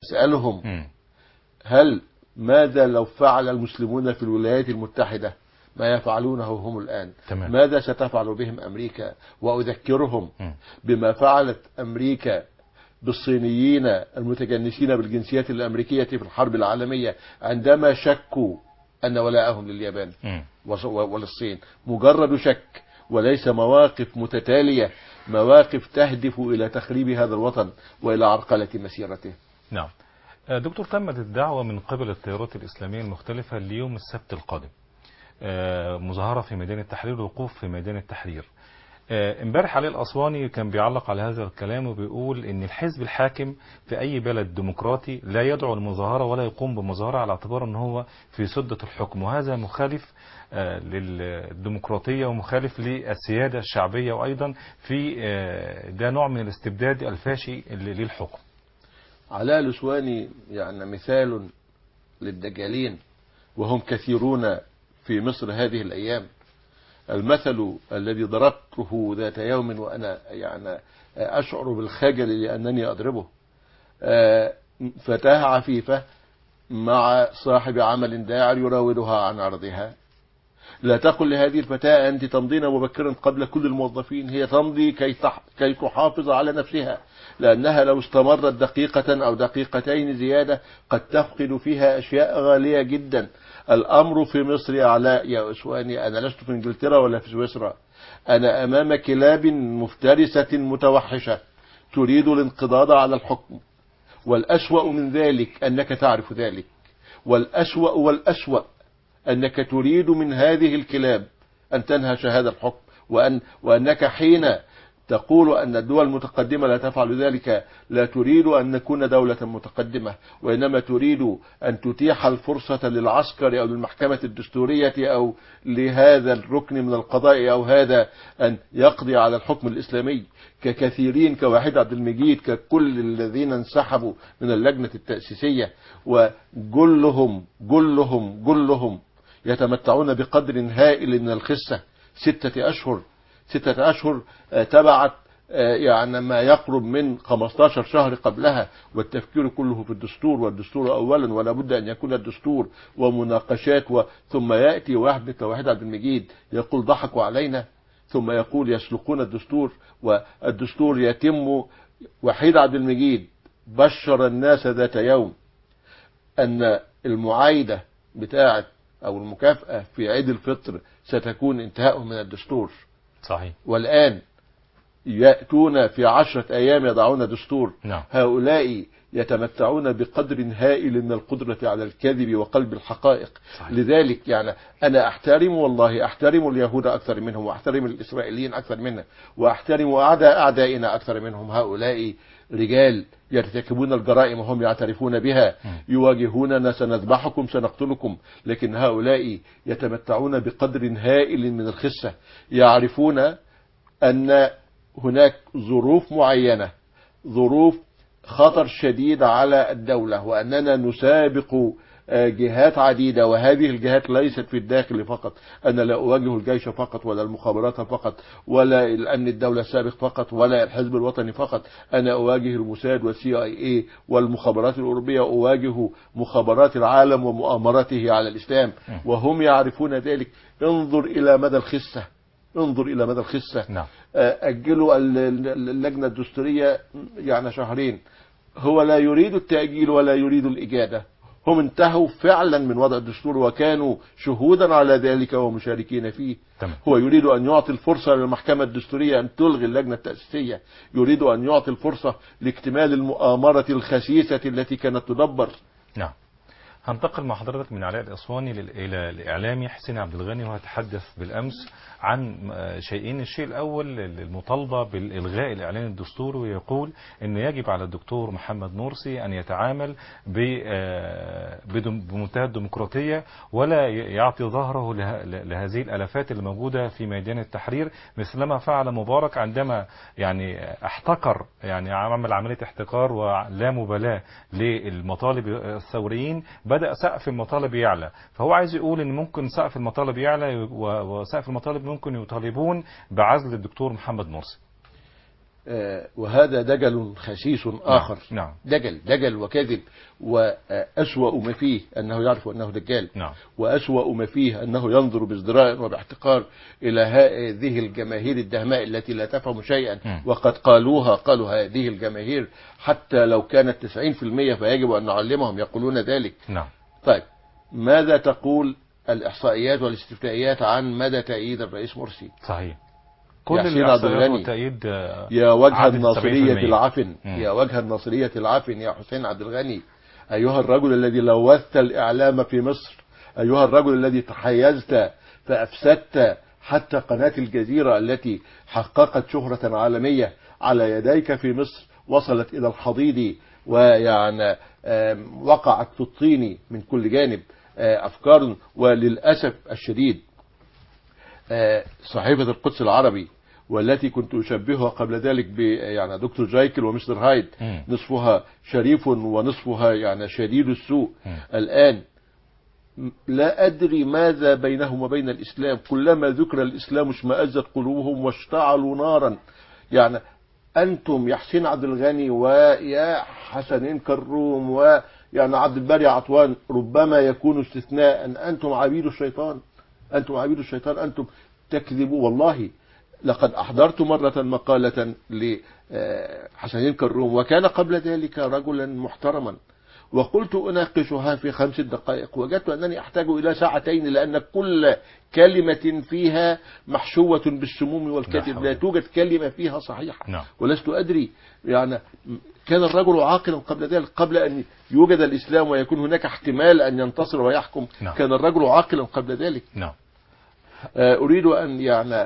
اسألهم هل ماذا لو فعل المسلمون في الولايات المتحدة ما يفعلونه هم الآن؟ تمام. ماذا ستفعل بهم أمريكا؟ وأذكرهم بما فعلت أمريكا بالصينيين المتجنسين بالجنسيات الأمريكية في الحرب العالمية عندما شكوا أن ولاءهم لليابان وللصين. مجرد شك، وليس مواقف متتالية، مواقف تهدف إلى تخريب هذا الوطن وإلى عرقلة مسيرته. نعم دكتور، تمت الدعوة من قبل التيارات الإسلامية المختلفة ليوم السبت القادم، مظاهرة في ميدان التحرير، وقوف في ميدان التحرير. امبارح علي الأسواني كان بيعلق على هذا الكلام وبيقول ان الحزب الحاكم في اي بلد ديمقراطي لا يدعو المظاهرة ولا يقوم بمظاهرة على اعتبار ان هو في سدة الحكم، وهذا مخالف للديمقراطية ومخالف للسيادة الشعبية، وايضا في ده نوع من الاستبداد الفاشي للحكم. علاء الأسواني يعني مثال للدجالين، وهم كثيرون في مصر هذه الأيام. المثل الذي ضربته ذات يوم وأنا يعني أشعر بالخجل لأنني أضربه، فتاة عفيفة مع صاحب عمل داعر يراودها عن عرضها. لا تقل لهذه الفتاة أنت تمضين مبكرا قبل كل الموظفين، هي تمضي كي تحافظ على نفسها، لأنها لو استمرت دقيقة أو دقيقتين زيادة قد تفقد فيها أشياء غالية جدا. الأمر في مصر يا علاء يا أسواني، أنا لست في إنجلترا ولا في سويسرا، أنا أمام كلاب مفترسة متوحشة تريد الانقضاض على الحكم. والأسوأ من ذلك أنك تعرف ذلك، والأسوأ أنك تريد من هذه الكلاب أن تنهش هذا الحكم، وأنك حين تقول أن الدول المتقدمة لا تفعل ذلك لا تريد أن نكون دولة متقدمة، وإنما تريد أن تتيح الفرصة للعسكر أو للمحكمة الدستورية أو لهذا الركن من القضاء أو هذا أن يقضي على الحكم الإسلامي، ككثيرين كواحد عبد المجيد، ككل الذين انسحبوا من اللجنة التأسيسية، وجلهم يتمتعون بقدر هائل من الخسة. 6 أشهر تبعت يعني ما يقرب من 15 شهر قبلها، والتفكير كله في الدستور، والدستور أولا ولا بد أن يكون الدستور ومناقشات ثم يأتي واحد مثل واحد عبد المجيد يقول ضحكوا علينا، ثم يقول يسلقون الدستور، والدستور يتم. وحيد عبد المجيد بشر الناس ذات يوم أن المعايدة بتاعة أو المكافأة في عيد الفطر ستكون انتهاء من الدستور. صحيح. والآن يأتون في 10 أيام يضعون دستور. نعم. هؤلاء يتمتعون بقدر هائل من القدرة على الكذب وقلب الحقائق. صحيح. لذلك يعني أنا أحترم، والله أحترم اليهود أكثر منهم، وأحترم الإسرائيليين أكثر منهم، وأحترم أعدائنا أكثر منهم. هؤلاء رجال يرتكبون الجرائم وهم يعترفون بها، يواجهوننا سنذبحكم سنقتلكم، لكن هؤلاء يتمتعون بقدر هائل من الخسة، يعرفون أن هناك ظروف معينة، ظروف خطر شديد على الدولة، وأننا نسابق جهات عديدة، وهذه الجهات ليست في الداخل فقط. أنا لا أواجه الجيش فقط، ولا المخابرات فقط، ولا الأمن الدولة السابق فقط، ولا الحزب الوطني فقط. أنا أواجه الموساد والCIA والمخابرات الأوروبية، أواجه مخابرات العالم ومؤامرته على الإسلام، وهم يعرفون ذلك. انظر إلى مدى الخسة، انظر إلى مدى الخسة. نعم. أجلوا اللجنة الدستورية يعني 2 شهر. هو لا يريد التأجيل ولا يريد الإجادة، هم انتهوا فعلا من وضع الدستور وكانوا شهودا على ذلك ومشاركين فيه. تمام. هو يريد أن يعطي الفرصة للمحكمة الدستورية أن تلغي اللجنة التأسيسية، يريد أن يعطي الفرصة لاكتمال المؤامرة الخسيسة التي كانت تدبر. نعم. هنتقل مع حضرتك من علاء الأسواني إلى الإعلامي حسين عبد الغني، وهتحدث بالأمس عن شيئين. الشيء الأول المطالبة بالإلغاء الإعلان الدستوري، ويقول أن يجب على الدكتور محمد مرسي أن يتعامل بمنتهى الديمقراطية، ولا يعطي ظهره لهذه الألفات اللي موجودة في ميدان التحرير، مثلما فعل مبارك عندما يعني احتكر، يعني عمل عملية احتكار ولا مبالاة للمطالب الثوريين، بدأ سقف المطالب يعلى. فهو عايز يقول ان ممكن سقف المطالب يعلى، وسقف المطالب ممكن يطالبون بعزل الدكتور محمد مرسي. وهذا دجل خسيس آخر. نعم. دجل وكذب، وأسوأ ما فيه أنه يعرف أنه دجال. نعم. وأسوأ ما فيه أنه ينظر بازدراء وباحتقار إلى هذه الجماهير الدهماء التي لا تفهم شيئا، وقد قالوا هذه الجماهير حتى لو كانت 90% فيجب أن نعلمهم، يقولون ذلك. نعم. طيب، ماذا تقول الإحصائيات والاستفتائيات عن مدى تأييد الرئيس مرسي؟ صحيح. كل حسين عبد الإحصائيات الغني والتأييد يا وجه عدد الناصرية 70%. العفن، يا وجه الناصرية العفن يا حسين عبد الغني، أيها الرجل الذي لوثت الإعلام في مصر، أيها الرجل الذي تحيزت فأفسدت حتى قناة الجزيرة التي حققت شهرة عالمية على يديك في مصر، وصلت إلى الحضيض ويعني وقعت في الطين من كل جانب أفكار. وللأسف الشديد صحيفة القدس العربي، والتي كنت أشبهها قبل ذلك يعني دكتور جايكل ومستر هايد، نصفها شريف ونصفها يعني شديد السوء. الآن لا أدري ماذا بينهم وبين الإسلام، كلما ذكر الإسلام اشمأزت قلوبهم واشتعلوا نارا. يعني أنتم يا حسين عبد الغني ويا حسنين كروم ويعني عبد الباري عطوان ربما يكون استثناء، أنتم عبيد الشيطان، أنتم عبيد الشيطان، أنتم تكذبوا. والله لقد أحضرت مرة مقالة لحسنين كروم، وكان قبل ذلك رجلا محترما، وقلت أناقشها في 5 دقائق، وجدت أنني أحتاج إلى ساعتين، لأن كل كلمة فيها محشوة بالسموم والكذب، لا توجد كلمة فيها صحيحة. ولست أدري يعني كان الرجل عاقلا قبل ذلك، قبل أن يوجد الإسلام ويكون هناك احتمال أن ينتصر ويحكم. كان الرجل عاقلا قبل ذلك. أريد أن يعني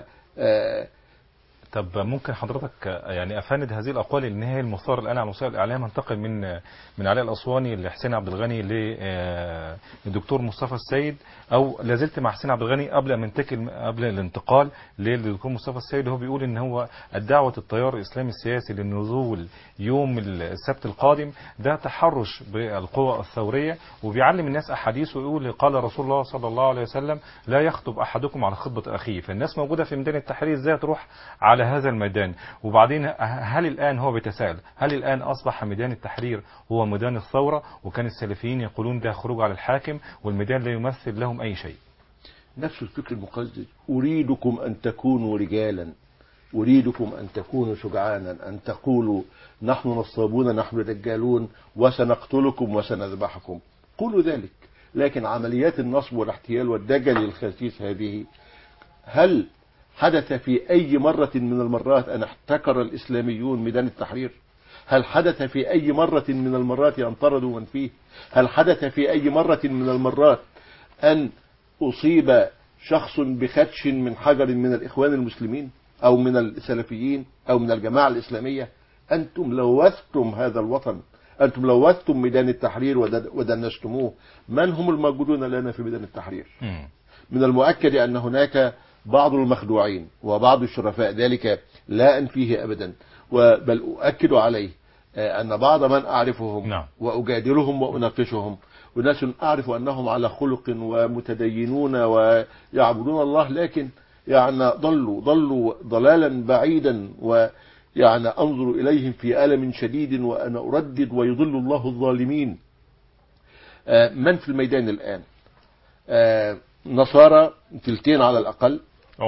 طب ممكن حضرتك يعني افند هذه الاقوال اللي هي المثار الان على وسائل الاعلام، انتقل من علاء الاسواني لحسين عبد الغني للدكتور مصطفى السيد، او لازلت مع حسين عبد الغني قبل الانتقال للدكتور مصطفى السيد، وهو بيقول ان هو الدعوه التيار الاسلامي السياسي للنزول يوم السبت القادم ده تحرش بالقوى الثوريه، وبيعلم الناس احاديث ويقول قال رسول الله صلى الله عليه وسلم لا يخطب احدكم على خطبه اخيه. فالناس موجوده في ميدان التحرير ازاي تروح على هذا الميدان؟ وبعدين هل الآن هو بيتساءل هل الآن أصبح ميدان التحرير هو ميدان الثورة؟ وكان السلفيين يقولون ده خروج على الحاكم والميدان لا يمثل لهم أي شيء. نفس الفكر المقزز. أريدكم أن تكونوا رجالا، أريدكم أن تكونوا شجعانا، أن تقولوا نحن نصابون نحن دجالون وسنقتلكم وسنذبحكم، قولوا ذلك. لكن عمليات النصب والاحتيال والدجل الخسيس هذه، هل حدث في أي مرة من المرات أن احتكر الإسلاميون ميدان التحرير؟ هل حدث في أي مرة من المرات أن طردوا من فيه؟ هل حدث في أي مرة من المرات أن أصيب شخص بخدش من حجر من الإخوان المسلمين أو من السلفيين أو من الجماعة الإسلامية؟ أنتم لوثتم هذا الوطن، أنتم لوثتم ميدان التحرير ودنستموه. من هم الموجودون لنا في ميدان التحرير؟ من المؤكد أن هناك بعض المخدوعين وبعض الشرفاء، ذلك لا أنفيه أبدا، بل أؤكد عليه أن بعض من أعرفهم وأجادلهم وأناقشهم وناس أعرف أنهم على خلق ومتدينون ويعبدون الله، لكن يعني ضلوا ضلالا بعيدا، ويعني أنظر إليهم في ألم شديد وأنا أردد ويضل الله الظالمين. من في الميدان الآن؟ نصارى تلتين على الأقل،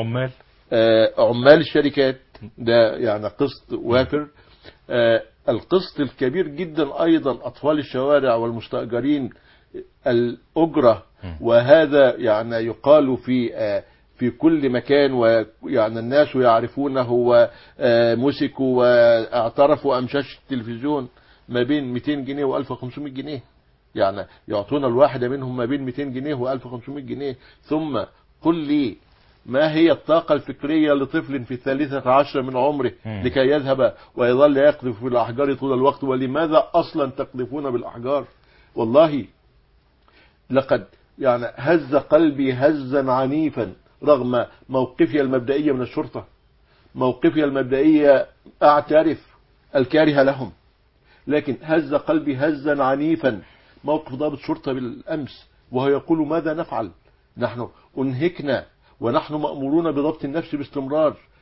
عمال الشركات، ده يعني قسط وافر. القسط الكبير جدا أيضا أطفال الشوارع والمستأجرين الأجرة، وهذا يعني يقال في كل مكان، ويعني الناس يعرفونه ومسكوا واعترفوا أمشاش التلفزيون ما بين 200 جنيه و1500 جنيه، يعني يعطون الواحدة منهم ما بين 200 جنيه و1500 جنيه. ثم قل لي ما هي الطاقة الفكرية لطفل في 13 من عمره لكي يذهب ويظل يقذف في الأحجار طول الوقت؟ ولماذا أصلا تقذفون بالأحجار؟ والله لقد يعني هز قلبي هزا عنيفا رغم موقفي المبدئي من الشرطة، موقفي المبدئي أعترف الكاره لهم، لكن هز قلبي هزا عنيفا موقف ضابط شرطة بالأمس وهو يقول ماذا نفعل؟ نحن أنهكنا ونحن مأمورون بضبط النفس باستمرار،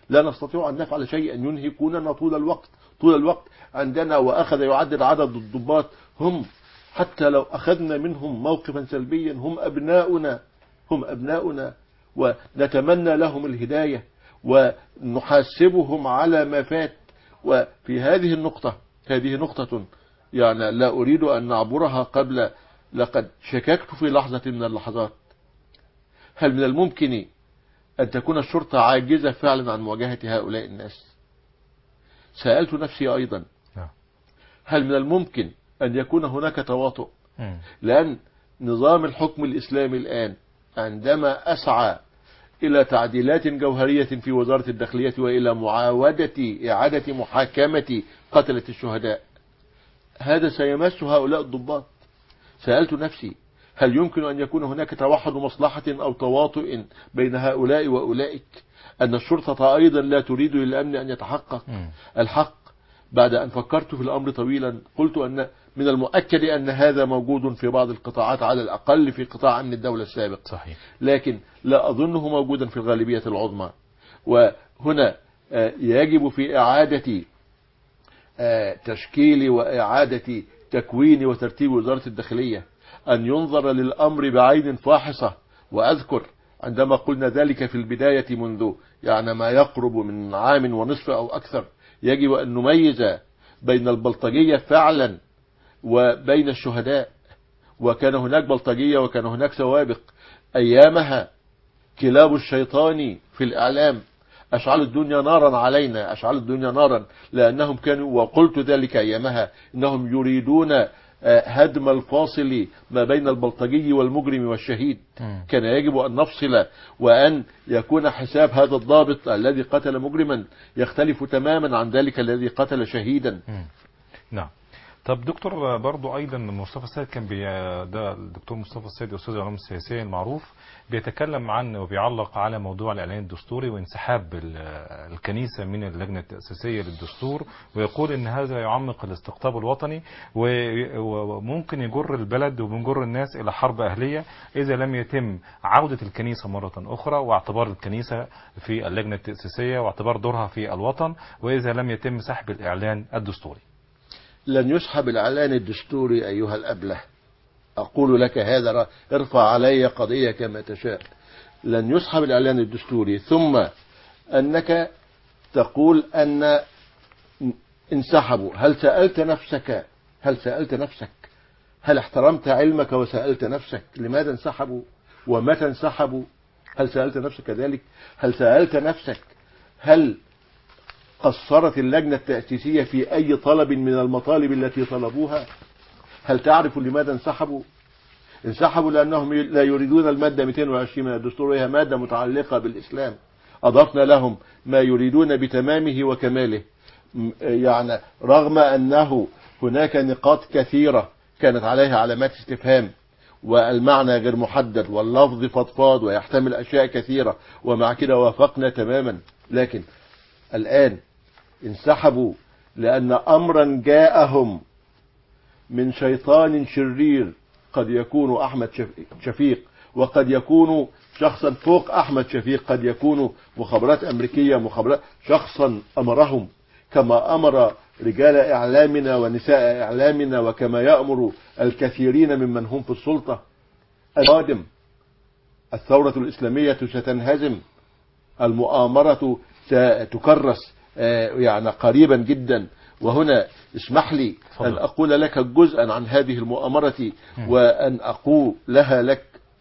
لا نستطيع أن نفعل شيئا، ينهكوننا طول الوقت عندنا. وأخذ يعدد عدد الضباط، هم حتى لو أخذنا منهم موقفا سلبيا هم أبناؤنا ونتمنى لهم الهداية ونحاسبهم على ما فات. وفي هذه نقطة يعني لا أريد أن نعبرها قبل، لقد شككت في لحظة من اللحظات هل من الممكن أن تكون الشرطة عاجزة فعلا عن مواجهة هؤلاء الناس؟ سألت نفسي أيضا هل من الممكن أن يكون هناك تواطؤ؟ لأن نظام الحكم الإسلامي الآن عندما أسعى إلى تعديلات جوهرية في وزارة الداخلية وإلى إعادة محاكمة قتلة الشهداء، هذا سيمس هؤلاء الضباط. سألت نفسي هل يمكن أن يكون هناك توحد مصلحة أو تواطؤ بين هؤلاء وأولئك، أن الشرطة أيضا لا تريد للأمن أن يتحقق الحق؟ بعد أن فكرت في الأمر طويلا قلت أن من المؤكد أن هذا موجود في بعض القطاعات، على الأقل في قطاع أمن الدولة السابق، صحيح. لكن لا أظنه موجودا في الغالبية العظمى. وهنا يجب في إعادة تشكيل وإعادة تكوين وترتيب وزارة الداخلية أن ينظر للأمر بعين فاحصة. وأذكر عندما قلنا ذلك في البداية منذ يعني ما يقرب من عام ونصف أو أكثر، يجب أن نميز بين البلطجية فعلا وبين الشهداء. وكان هناك بلطجية وكان هناك سوابق أيامها كلاب الشيطان في الإعلام أشعلوا الدنيا نارا علينا، أشعلوا الدنيا نارا، لأنهم كانوا، وقلت ذلك أيامها، إنهم يريدون هدم الفاصل ما بين البلطجي والمجرم والشهيد. كان يجب أن نفصل، وأن يكون حساب هذا الضابط الذي قتل مجرما يختلف تماما عن ذلك الذي قتل شهيدا. نعم. طب دكتور، برضو ايضا مصطفى السيد كان ده الدكتور مصطفى السيد استاذ العلوم السياسيه المعروف بيتكلم عن وبيعلق على موضوع الاعلان الدستوري وانسحاب الكنيسه من اللجنه التاسيسيه للدستور، ويقول ان هذا يعمق الاستقطاب الوطني وممكن يجر البلد وبنجر الناس الى حرب اهليه اذا لم يتم عوده الكنيسه مره اخرى، واعتبار الكنيسه في اللجنه التاسيسيه واعتبار دورها في الوطن، واذا لم يتم سحب الاعلان الدستوري. لن يسحب الإعلان الدستوري أيها الأبله، أقول لك هذا، ارفع علي قضية كما تشاء. لن يسحب الإعلان الدستوري، ثم أنك تقول أن انسحبوا. هل سألت نفسك هل احترمت علمك وسألت نفسك لماذا انسحبوا ومتى انسحبوا؟ هل سألت نفسك ذلك؟ هل سألت نفسك هل قصرت اللجنة التأسيسية في أي طلب من المطالب التي طلبوها؟ هل تعرف لماذا انسحبوا؟ انسحبوا لأنهم لا يريدون المادة 220 من الدستور، وهي مادة متعلقة بالإسلام. أضفنا لهم ما يريدون بتمامه وكماله، يعني رغم أنه هناك نقاط كثيرة كانت عليها علامات استفهام والمعنى غير محدد واللفظ فضفاض ويحتمل أشياء كثيرة، ومع كده وافقنا تماما. لكن الآن انسحبوا لأن أمرا جاءهم من شيطان شرير، قد يكون أحمد شفيق، وقد يكون شخصا فوق أحمد شفيق، قد يكون مخابرات أمريكية، مخابرات، شخصا أمرهم كما أمر رجال إعلامنا ونساء إعلامنا، وكما يأمر الكثيرين ممن هم في السلطة. القادم الثورة الإسلامية ستنهزم، المؤامرة ستكرس يعني قريبا جدا. وهنا اسمح لي أن أقول لك جزءا عن هذه المؤامرة، وأن أقول لها لك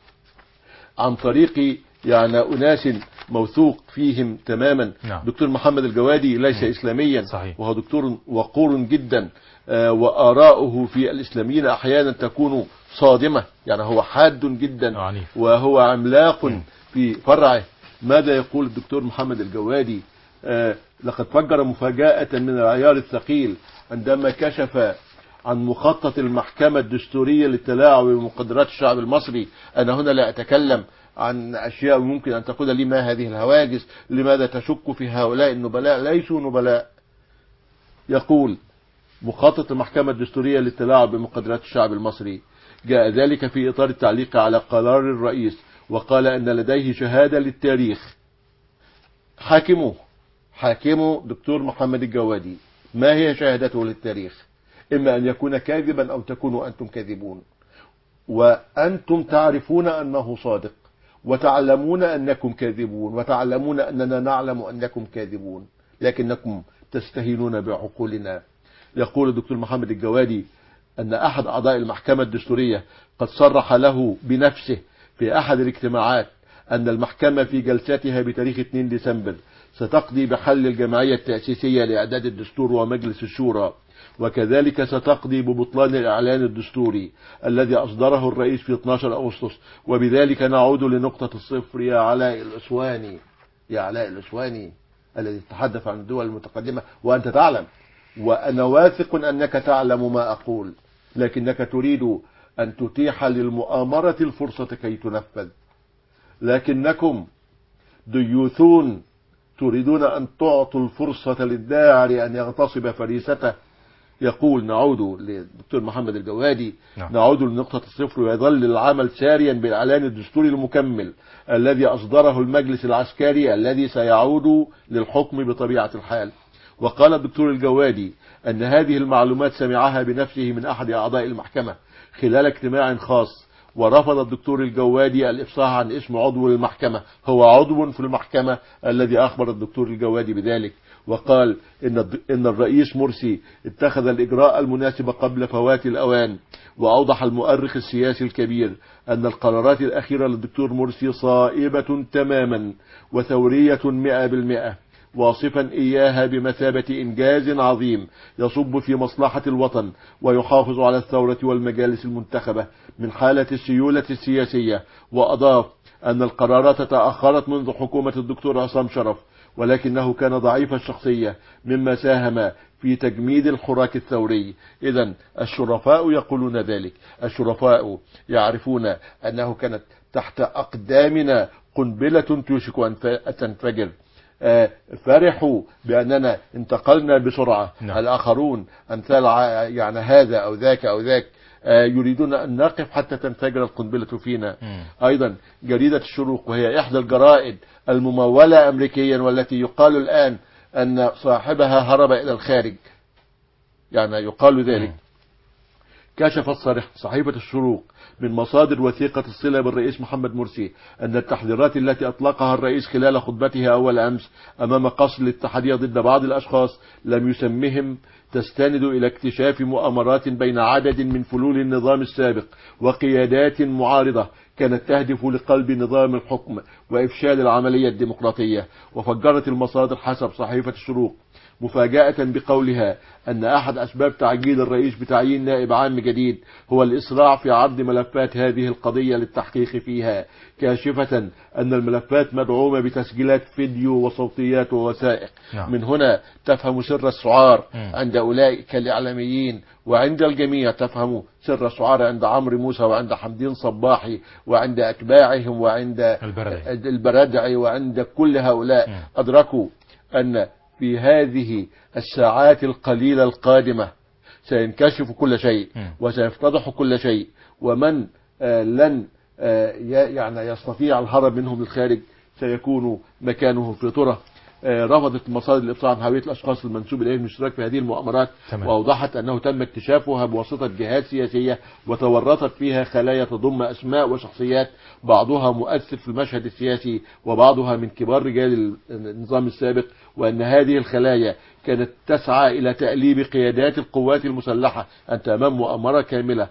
عن طريق يعني أناس موثوق فيهم تماما. دكتور محمد الجوادي ليس إسلاميا، صحيح. وهو دكتور وقور جدا، وآراؤه في الإسلاميين أحيانا تكون صادمة، يعني هو حاد جدا وهو عملاق في فرعه. ماذا يقول الدكتور محمد الجوادي؟ لقد فجر مفاجأة من العيار الثقيل عندما كشف عن مخطط المحكمة الدستورية للتلاعب بمقدرات الشعب المصري. أنا هنا لا أتكلم عن أشياء ممكن أن تقول لي ما هذه الهواجس، لماذا تشك في هؤلاء النبلاء؟ ليسوا نبلاء. يقول مخطط المحكمة الدستورية للتلاعب بمقدرات الشعب المصري جاء ذلك في إطار التعليق على قرار الرئيس، وقال أن لديه شهادة للتاريخ حاكموه حاكمه دكتور محمد الجوادي ما هي شهادته للتاريخ؟ إما أن يكون كاذبا أو تكونوا أنتم كاذبون، وأنتم تعرفون أنه صادق وتعلمون أنكم كاذبون وتعلمون أننا نعلم أنكم كاذبون، لكنكم تستهينون بعقولنا. يقول الدكتور محمد الجوادي أن أحد أعضاء المحكمة الدستورية قد صرح له بنفسه في أحد الاجتماعات أن المحكمة في جلستها بتاريخ 2 ديسمبر ستقضي بحل الجمعية التأسيسية لإعداد الدستور ومجلس الشورى، وكذلك ستقضي ببطلان الإعلان الدستوري الذي أصدره الرئيس في 12 أغسطس، وبذلك نعود لنقطة الصفر يا علاء الأسواني، يا علاء الأسواني الذي تتحدث عن الدول المتقدمة وأنت تعلم، وأنا واثق أنك تعلم ما أقول، لكنك تريد أن تتيح للمؤامرة الفرصة كي تنفذ، لكنكم ديوثون تريدون أن تعطوا الفرصة للداعر أن يغتصب فريسته. يقول نعود للدكتور محمد الجوادي نعود لنقطة الصفر، ويظل العمل ساريا بالإعلان الدستوري المكمل الذي أصدره المجلس العسكري الذي سيعود للحكم بطبيعة الحال. وقال الدكتور الجوادي أن هذه المعلومات سمعها بنفسه من أحد أعضاء المحكمة خلال اجتماع خاص، ورفض الدكتور الجوادي الإفصاح عن اسم عضو المحكمة، هو عضو في المحكمة الذي أخبر الدكتور الجوادي بذلك، وقال إن الرئيس مرسي اتخذ الإجراء المناسب قبل فوات الأوان. وأوضح المؤرخ السياسي الكبير أن القرارات الأخيرة للدكتور مرسي صائبة تماما وثورية 100%، واصفا إياها بمثابة إنجاز عظيم يصب في مصلحة الوطن ويحافظ على الثورة والمجالس المنتخبة من حالة السيولة السياسية. وأضاف أن القرارات تأخرت منذ حكومة الدكتور عصام شرف، ولكنه كان ضعيف الشخصية مما ساهم في تجميد الحراك الثوري. إذن الشرفاء يقولون ذلك، الشرفاء يعرفون أنه كانت تحت أقدامنا قنبلة توشك أن تنفجر. فرحوا بأننا انتقلنا بسرعة. الآخرون أمثال يعني هذا أو ذاك أو ذاك يريدون أن نقف حتى تنفجر القنبلة فينا. أيضا جريدة الشروق وهي إحدى الجرائد الممولة أمريكيا والتي يقال الآن أن صاحبها هرب إلى الخارج، يعني يقال ذلك، كشفت صحيفة الشروق من مصادر وثيقة الصلة بالرئيس محمد مرسي أن التحذيرات التي أطلقها الرئيس خلال خطبته أول أمس أمام قصر الاتحادية ضد بعض الأشخاص لم يسمهم تستند إلى اكتشاف مؤامرات بين عدد من فلول النظام السابق وقيادات معارضة كانت تهدف لقلب نظام الحكم وإفشال العملية الديمقراطية. وفجرت المصادر حسب صحيفة الشروق مفاجأة بقولها أن أحد أسباب تعجيل الرئيس بتعيين نائب عام جديد هو الإسراع في عرض ملفات هذه القضية للتحقيق فيها، كاشفة أن الملفات مدعومة بتسجيلات فيديو وصوتيات ووثائق. من هنا تفهم سر السعار عند أولئك الإعلاميين، وعند الجميع تفهم سر السعار عند عمرو موسى وعند حمدين صباحي وعند أتباعهم وعند البردعي وعند كل هؤلاء. أدركوا أن في هذه الساعات القليلة القادمة سينكشف كل شيء وسيفتضح كل شيء، ومن لن يعني يستطيع الهرب منهم للخارج سيكون مكانه في طرة. رفضت مصادر الإفصاح عن هوية الأشخاص المنسوب إليهم الاشتراك في هذه المؤامرات، وأوضحت أنه تم اكتشافها بواسطة جهات سياسية وتورطت فيها خلايا تضم أسماء وشخصيات بعضها مؤثر في المشهد السياسي وبعضها من كبار رجال النظام السابق، وأن هذه الخلايا كانت تسعى إلى تأليب قيادات القوات المسلحة. أنت أمام مؤامرة كاملة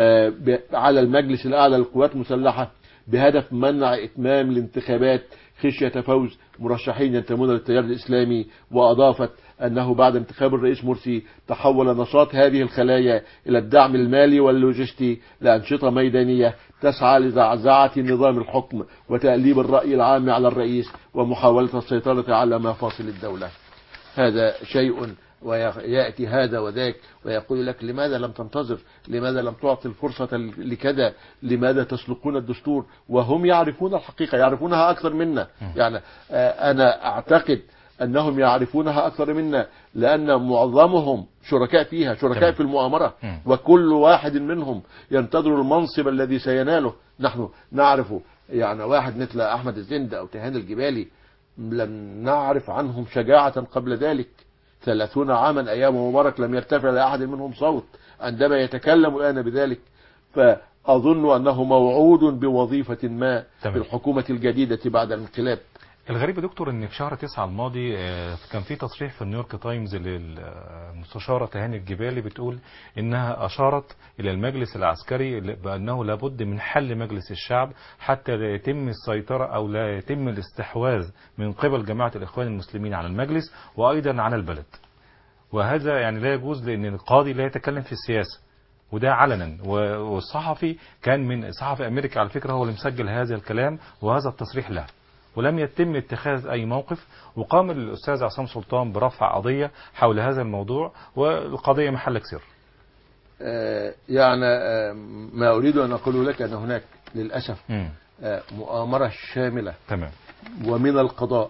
على المجلس الأعلى للقوات المسلحة بهدف منع إتمام الانتخابات خشية فوز مرشحين ينتمون للتيار الإسلامي. وأضافت أنه بعد انتخاب الرئيس مرسي تحول نشاط هذه الخلايا إلى الدعم المالي واللوجستي لأنشطة ميدانية تسعى لزعزعة نظام الحكم وتأليب الرأي العام على الرئيس ومحاولة السيطرة على مفاصل الدولة. هذا شيء، ويأتي هذا وذاك ويقول لك لماذا لم تنتظر، لماذا لم تعطي الفرصة لكذا، لماذا تسلقون الدستور، وهم يعرفون الحقيقة، يعرفونها أكثر منا. يعني أنا أعتقد أنهم يعرفونها أكثر منا لأن معظمهم شركاء فيها، شركاء في المؤامرة، وكل واحد منهم ينتظر المنصب الذي سيناله. نحن نعرف يعني واحد مثل أحمد الزند أو تهان الجبالي لم نعرف عنهم شجاعة قبل ذلك. 30 عاما أيام مبارك لم يرتفع لأحد منهم صوت عندما يتكلم الآن بذلك. فأظن أنه موعود بوظيفة ما في الحكومة الجديدة بعد الانقلاب. الغريب يا دكتور ان في شهر 9 الماضي كان في تصريح في نيويورك تايمز للمستشارة تهاني الجبالي بتقول انها اشارت الى المجلس العسكري بانه لابد من حل مجلس الشعب حتى لا يتم السيطرة او لا يتم الاستحواذ من قبل جماعة الاخوان المسلمين على المجلس وايضا على البلد. وهذا يعني لا يجوز لان القاضي لا يتكلم في السياسة وده علنا. والصحفي كان من صحفي امريكا على فكرة هو اللي مسجل هذا الكلام وهذا التصريح له، ولم يتم اتخاذ أي موقف. وقام الأستاذ عصام سلطان برفع قضية حول هذا الموضوع والقضية محلك سر. يعني ما أريد أن أقوله لك أن هناك للأسف مؤامرة شاملة تمام ومن القضاء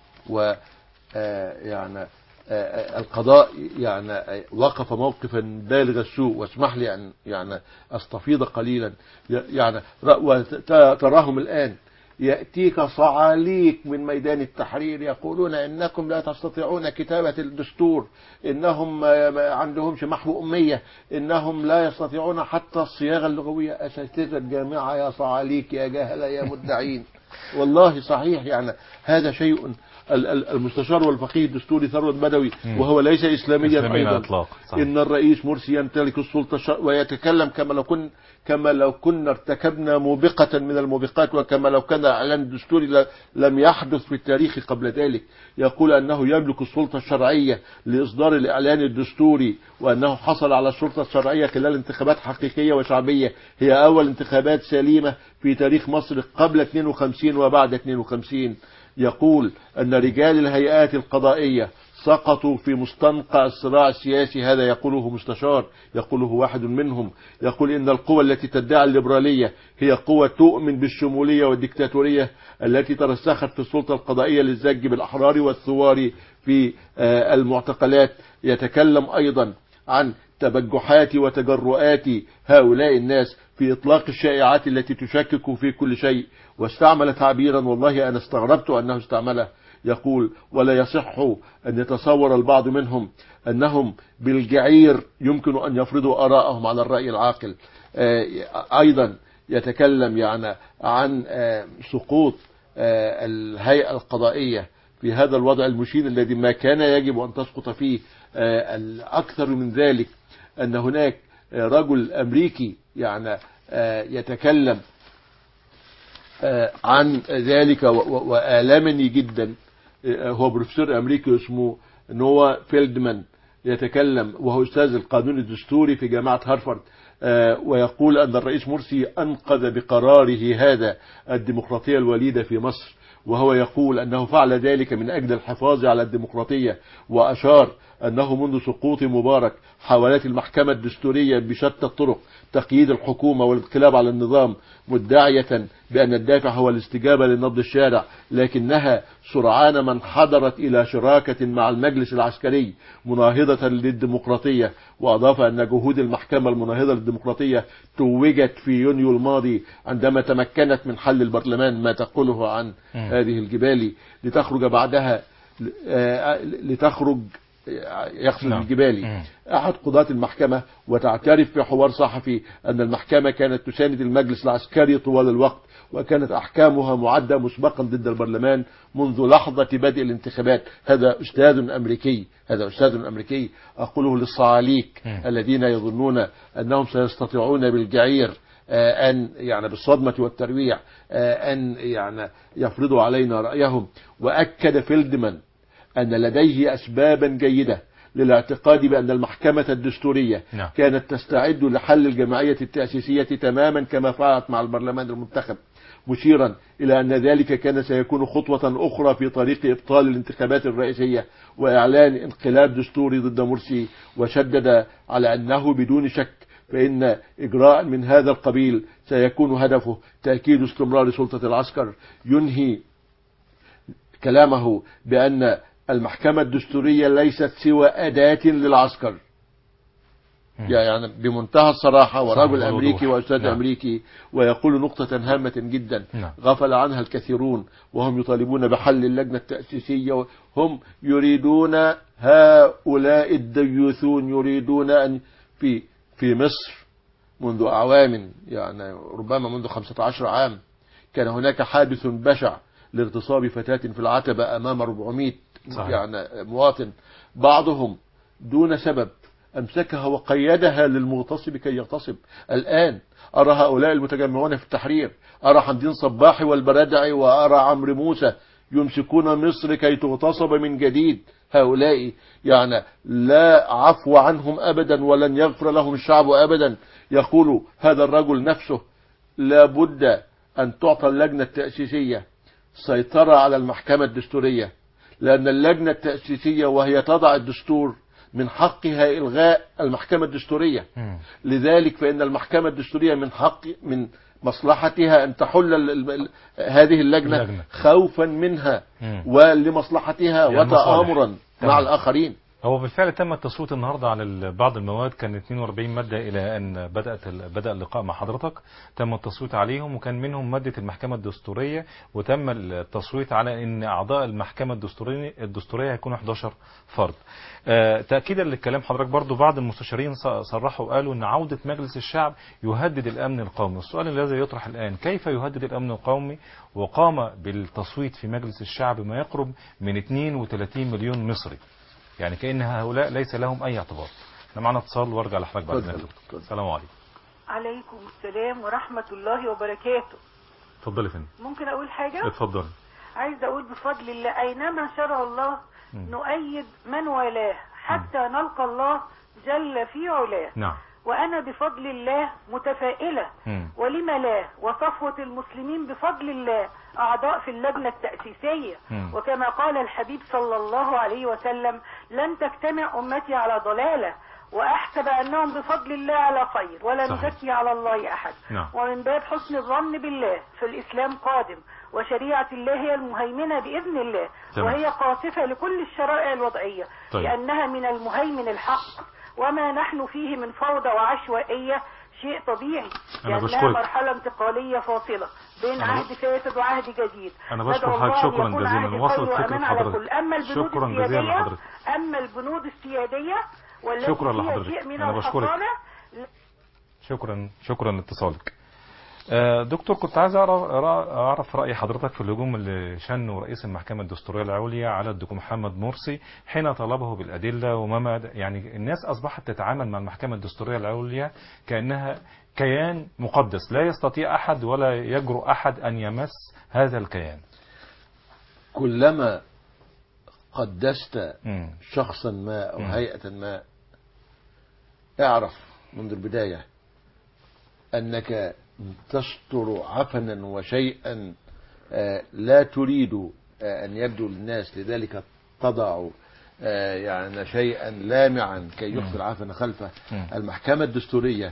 يعني القضاء يعني وقف موقفا بالغ السوء. واسمح لي أن يعني أستفيض قليلا. يعني تراهم الآن يأتيك صعاليك من ميدان التحرير يقولون إنكم لا تستطيعون كتابة الدستور، إنهم ما عندهمش محو أمية، إنهم لا يستطيعون حتى الصياغة اللغوية. أساتذة الجامعة يا صعاليك يا جهلة يا مدعين. والله صحيح. يعني هذا شيء. المستشار والفقيه الدستوري ثروت بدوي وهو ليس إسلاميا أيضا. إن الرئيس مرسي يمتلك السلطة ويتكلم كما لو كنا ارتكبنا موبقة من الموبقات، وكما لو كان الإعلان الدستوري لم يحدث في التاريخ قبل ذلك. يقول أنه يملك السلطة الشرعية لإصدار الإعلان الدستوري، وأنه حصل على السلطة الشرعية خلال انتخابات حقيقية وشعبية هي أول انتخابات سليمة في تاريخ مصر قبل 52 وبعد 52. يقول أن رجال الهيئات القضائية سقطوا في مستنقع الصراع السياسي. هذا يقوله مستشار، يقوله واحد منهم. يقول إن القوى التي تدعي الليبرالية هي قوى تؤمن بالشمولية والديكتاتورية التي ترسخت في السلطة القضائية للزج بالأحرار والثوار في المعتقلات. يتكلم أيضا عن تبجحات وتجرؤات هؤلاء الناس في إطلاق الشائعات التي تشكك في كل شيء. واستعمل تعبيرا والله أنا استغربت أنه استعمله. يقول ولا يصح أن يتصور البعض منهم أنهم بالجعير يمكن أن يفرضوا آراءهم على الرأي العاقل. أيضا يتكلم يعني عن سقوط الهيئة القضائية في هذا الوضع المشين الذي ما كان يجب أن تسقط فيه. الأكثر من ذلك أن هناك رجل أمريكي يعني يتكلم عن ذلك وآلمني جدا. هو بروفيسور أمريكي اسمه نوا فيلدمان، يتكلم وهو أستاذ القانون الدستوري في جامعة هارفارد، ويقول أن الرئيس مرسي أنقذ بقراره هذا الديمقراطية الوليدة في مصر، وهو يقول أنه فعل ذلك من أجل الحفاظ على الديمقراطية. وأشار أنه منذ سقوط مبارك حاولت المحكمة الدستورية بشتى الطرق تقييد الحكومة والانقلاب على النظام، مدعية بأن الدافع هو الاستجابة لنبض الشارع، لكنها سرعان ما انحدرت إلى شراكة مع المجلس العسكري مناهضة للديمقراطية. وأضاف أن جهود المحكمة المناهضة للديمقراطية توجت في يونيو الماضي عندما تمكنت من حل البرلمان ما تقوله عن هذه الجبالي لتخرج بعدها يقصد الجبالي أحد قضاة المحكمة، وتعترف في حوار صحفي أن المحكمة كانت تساند المجلس العسكري طوال الوقت، وكانت أحكامها معدة مسبقا ضد البرلمان منذ لحظة بدء الانتخابات. هذا أستاذ أمريكي أقوله للصعاليك الذين يظنون أنهم سيستطيعون بالجعير أن يعني بالصدمة والترويع أن يعني يفرضوا علينا رأيهم. وأكد فيلدمان أن لديه أسبابا جيدة للاعتقاد بأن المحكمة الدستورية كانت تستعد لحل الجمعية التأسيسية تماما كما فعلت مع البرلمان المنتخب، مشيرا إلى أن ذلك كان سيكون خطوة أخرى في طريق إبطال الانتخابات الرئيسية وإعلان انقلاب دستوري ضد مرسي. وشدد على أنه بدون شك فإن إجراء من هذا القبيل سيكون هدفه تأكيد استمرار سلطة العسكر. ينهي كلامه بأن المحكمة الدستورية ليست سوى أداة للعسكر. يعني بمنتهى الصراحة، ورجل صحيح، أمريكي والوضوح. وأستاذ نعم. أمريكي، ويقول نقطة هامة جدا نعم. غفل عنها الكثيرون، وهم يطالبون بحل اللجنة التأسيسية. هم يريدون، هؤلاء الديوثون يريدون أن في مصر منذ أعوام، يعني ربما منذ 15 عام، كان هناك حادث بشع لاغتصاب فتاة في العتبة أمام 400 صحيح. يعني مواطن، بعضهم دون سبب أمسكها وقيدها للمغتصب كي يغتصب. الآن أرى هؤلاء المتجمعون في التحرير، أرى حمدين صباحي والبرادعي وأرى عمرو موسى يمسكون مصر كي تغتصب من جديد. هؤلاء يعني لا عفو عنهم أبدا، ولن يغفر لهم الشعب أبدا. يقول هذا الرجل نفسه لابد أن تعطى اللجنة التأسيسية سيطرة على المحكمة الدستورية، لأن اللجنة التأسيسية وهي تضع الدستور من حقها إلغاء المحكمة الدستورية. لذلك فإن المحكمة الدستورية من مصلحتها أن تحل هذه اللجنة خوفا منها ولمصلحتها يعني وتآمرا مع الآخرين. هو بالفعل تم التصويت النهارده على بعض المواد، كان 42 مادة إلى أن بدأ اللقاء مع حضرتك، تم التصويت عليهم، وكان منهم مادة المحكمة الدستورية، وتم التصويت على أن أعضاء المحكمة الدستورية هيكونوا 11 فرد. تأكيدا للكلام حضرتك، برضو بعض المستشارين صرحوا وقالوا أن عودة مجلس الشعب يهدد الأمن القومي. السؤال الذي يطرح الآن، كيف يهدد الأمن القومي وقام بالتصويت في مجلس الشعب ما يقرب من 32 مليون مصري؟ يعني كأن هؤلاء ليس لهم أي اعتبار. احنا معنا اتصال وارجع لحضرتك بعد ذلك. السلام عليكم. عليكم السلام ورحمة الله وبركاته. اتفضلي يا فندم. ممكن أقول حاجة؟ اتفضلي. عايز أقول بفضل الله أينما شرع الله نؤيد من والاه حتى نلقى الله جل في علاه. نعم. وأنا بفضل الله متفائلة، ولم لا، وصفوة المسلمين بفضل الله أعضاء في اللجنة التأسيسية، وكما قال الحبيب صلى الله عليه وسلم لن تجتمع أمتي على ضلالة، وأحسب أنهم بفضل الله على خير، ولا نزكي على الله أحد. نعم. ومن باب حسن الظن بالله فالإسلام قادم، وشريعة الله هي المهيمنة بإذن الله، وهي قاصفة لكل الشرائع الوضعية، لأنها من المهيمن الحق، وما نحن فيه من فوضى وعشوائية شيء طبيعي، لأنها مرحلة انتقالية فاصلة بين عهد فاسد وعهد جديد. أنا بشكر حضرتك شكرا جزيلا، وصلت فكرة حضرتك. شكرا جزيلا لحضرتك. أما البنود السيادية والتي شكرا فيها لحضرتك. شيء من أنا بشكرك. شكرا لاتصالك. دكتور، كنت عايز أعرف رأي حضرتك في الهجوم اللي شنه رئيس المحكمة الدستورية العليا على الدكتور محمد مرسي حين طلبه بالأدلة، وما يعني الناس أصبحت تتعامل مع المحكمة الدستورية العليا كأنها كيان مقدس لا يستطيع أحد ولا يجرؤ أحد أن يمس هذا الكيان. كلما قدست شخصا ما أو هيئة ما، اعرف منذ البداية أنك تستر عفنا وشيئا لا تريد أن يبدو للناس، لذلك تضع يعني شيئا لامعا كي يخفي العفن خلفه. المحكمة الدستورية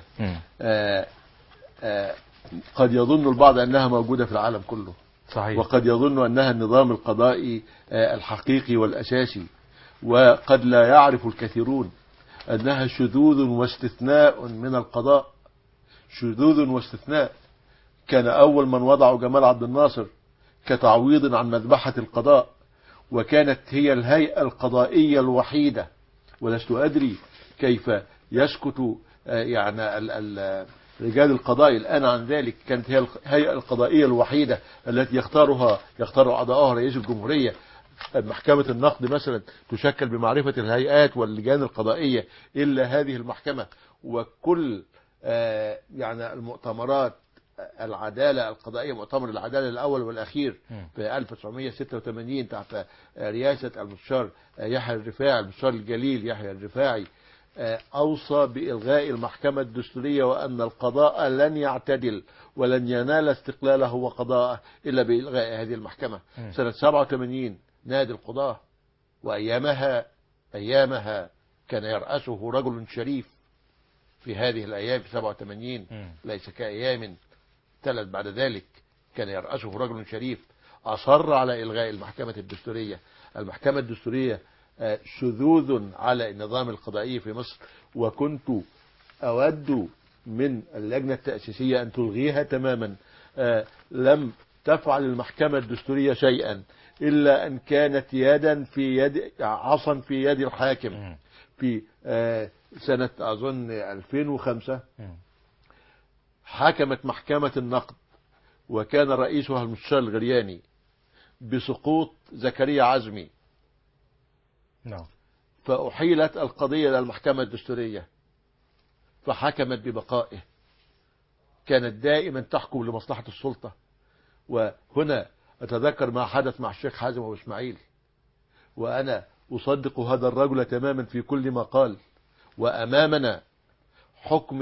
قد يظن البعض أنها موجودة في العالم كله، صحيح. وقد يظن أنها النظام القضائي الحقيقي والأساسي، وقد لا يعرف الكثيرون أنها شذوذ واستثناء من القضاء، شذوذ واستثناء. كان أول من وضعوا جمال عبد الناصر كتعويض عن مذبحة القضاء، وكانت هي الهيئة القضائية الوحيدة، ولست أدري كيف يسكت يعني رجال القضاء الآن عن ذلك. كانت هي الهيئة القضائية الوحيدة التي يختار أعضاءها رئيس الجمهورية. محكمة النقد مثلا تشكل بمعرفة الهيئات واللجان القضائية إلا هذه المحكمة. وكل يعني المؤتمرات العدالة القضائية، مؤتمر العدالة الأول والأخير في 1986 تحت رئاسة المستشار يحيى الرفاعي، المستشار الجليل يحيى الرفاعي، أوصى بإلغاء المحكمة الدستورية، وأن القضاء لن يعتدل ولن ينال استقلاله وقضاءه إلا بإلغاء هذه المحكمة. سنة 87 نادي القضاة، وأيامها كان يرأسه رجل شريف في هذه الأيام في 87، ليس كأيام تلت بعد ذلك. كان يرأسه رجل شريف أصر على إلغاء المحكمة الدستورية. المحكمة الدستورية شذوذ على النظام القضائي في مصر، وكنت أود من اللجنة التأسيسية أن تلغيها تماما. لم تفعل المحكمة الدستورية شيئا إلا أن كانت يدا في يد عصا في يد الحاكم. في سنة أظن 2005 حكمت محكمة النقد وكان رئيسها المستشار الغرياني بسقوط زكريا عزمي، فأحيلت القضية إلى المحكمة الدستورية فحكمت ببقائه. كانت دائما تحكم لمصلحة السلطة. وهنا أتذكر ما حدث مع الشيخ حازم أبو إسماعيل، وأنا أصدق هذا الرجل تماما في كل ما قال. وأمامنا حكم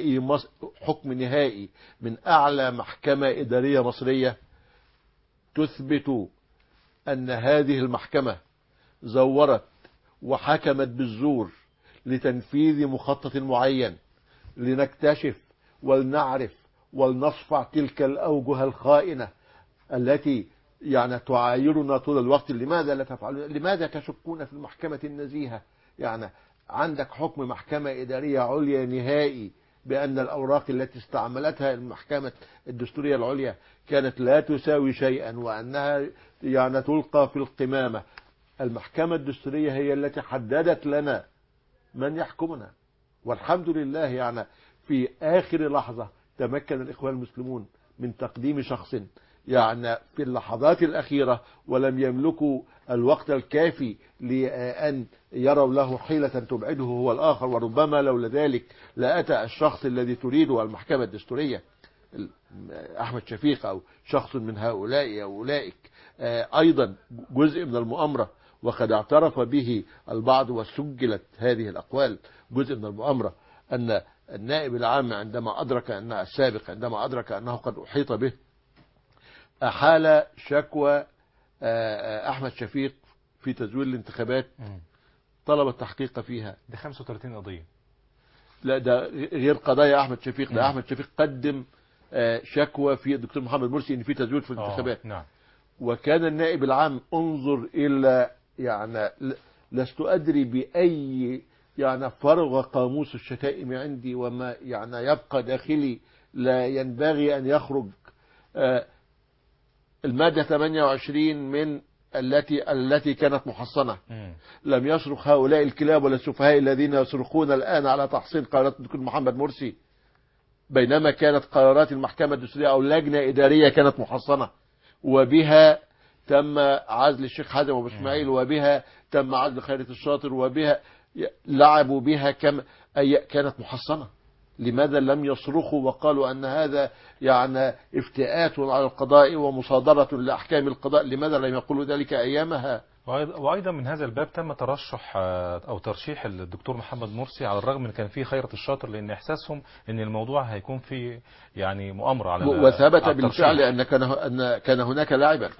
نهائي من أعلى محكمة إدارية مصرية تثبت أن هذه المحكمة زورت وحكمت بالزور لتنفيذ مخطط معين، لنكتشف ولنعرف ولنصفع تلك الأوجه الخائنة التي يعني تعايرنا طول الوقت. لماذا لا تفعلون؟ لماذا تشكون في المحكمة النزيهة؟ يعني عندك حكم محكمة إدارية عليا نهائي بأن الأوراق التي استعملتها المحكمة الدستورية العليا كانت لا تساوي شيئا وأنها يعني تلقى في القمامة. المحكمة الدستورية هي التي حددت لنا من يحكمنا، والحمد لله يعني في آخر لحظة تمكن الإخوان المسلمون من تقديم شخص يعني في اللحظات الأخيرة ولم يملكوا الوقت الكافي لأن يروا له حيلة تبعده هو الآخر، وربما لولا ذلك لأتى الشخص الذي تريده المحكمة الدستورية أحمد شفيق أو شخص من هؤلاء أو أولئك. أيضا جزء من المؤامرة، وقد اعترف به البعض وسجلت هذه الأقوال. جزء من المؤامرة أن النائب العام عندما أدرك أن السابق عندما أدرك أنه قد أحيط به أحال شكوى أحمد شفيق في تزوير الانتخابات، طلب التحقيق فيها. ده 35 قضية. لا ده غير قضايا أحمد شفيق. ده أحمد شفيق قدم شكوى في الدكتور محمد مرسي إن في تزوير في الانتخابات. نعم. وكان النائب العام انظر إلا يعني لست أدري بأي يعني فرغ قاموس الشتائم عندي وما يعني يبقى داخلي لا ينبغي أن يخرج. المادة 28 من التي كانت محصنة. لم يصرخ هؤلاء الكلاب ولا السفهاء الذين يصرخون الآن على تحصين قرارات الدكتور محمد مرسي، بينما كانت قرارات المحكمة الدستورية أو لجنة إدارية كانت محصنة، وبها تم عزل الشيخ حازم أبو إسماعيل، وبها تم عزل خيرة الشاطر، وبها لعبوا بها كانت محصنة. لماذا لم يصرخوا وقالوا أن هذا يعني افتئات على القضاء ومصادرة لأحكام القضاء؟ لماذا لم يقولوا ذلك أيامها؟ وأيضا من هذا الباب تم ترشح أو ترشيح الدكتور محمد مرسي على الرغم من كان فيه خيرة الشاطر، لأن إحساسهم أن الموضوع هيكون فيه يعني مؤامرة على وثبت بالفعل أن كان هناك لاعبا.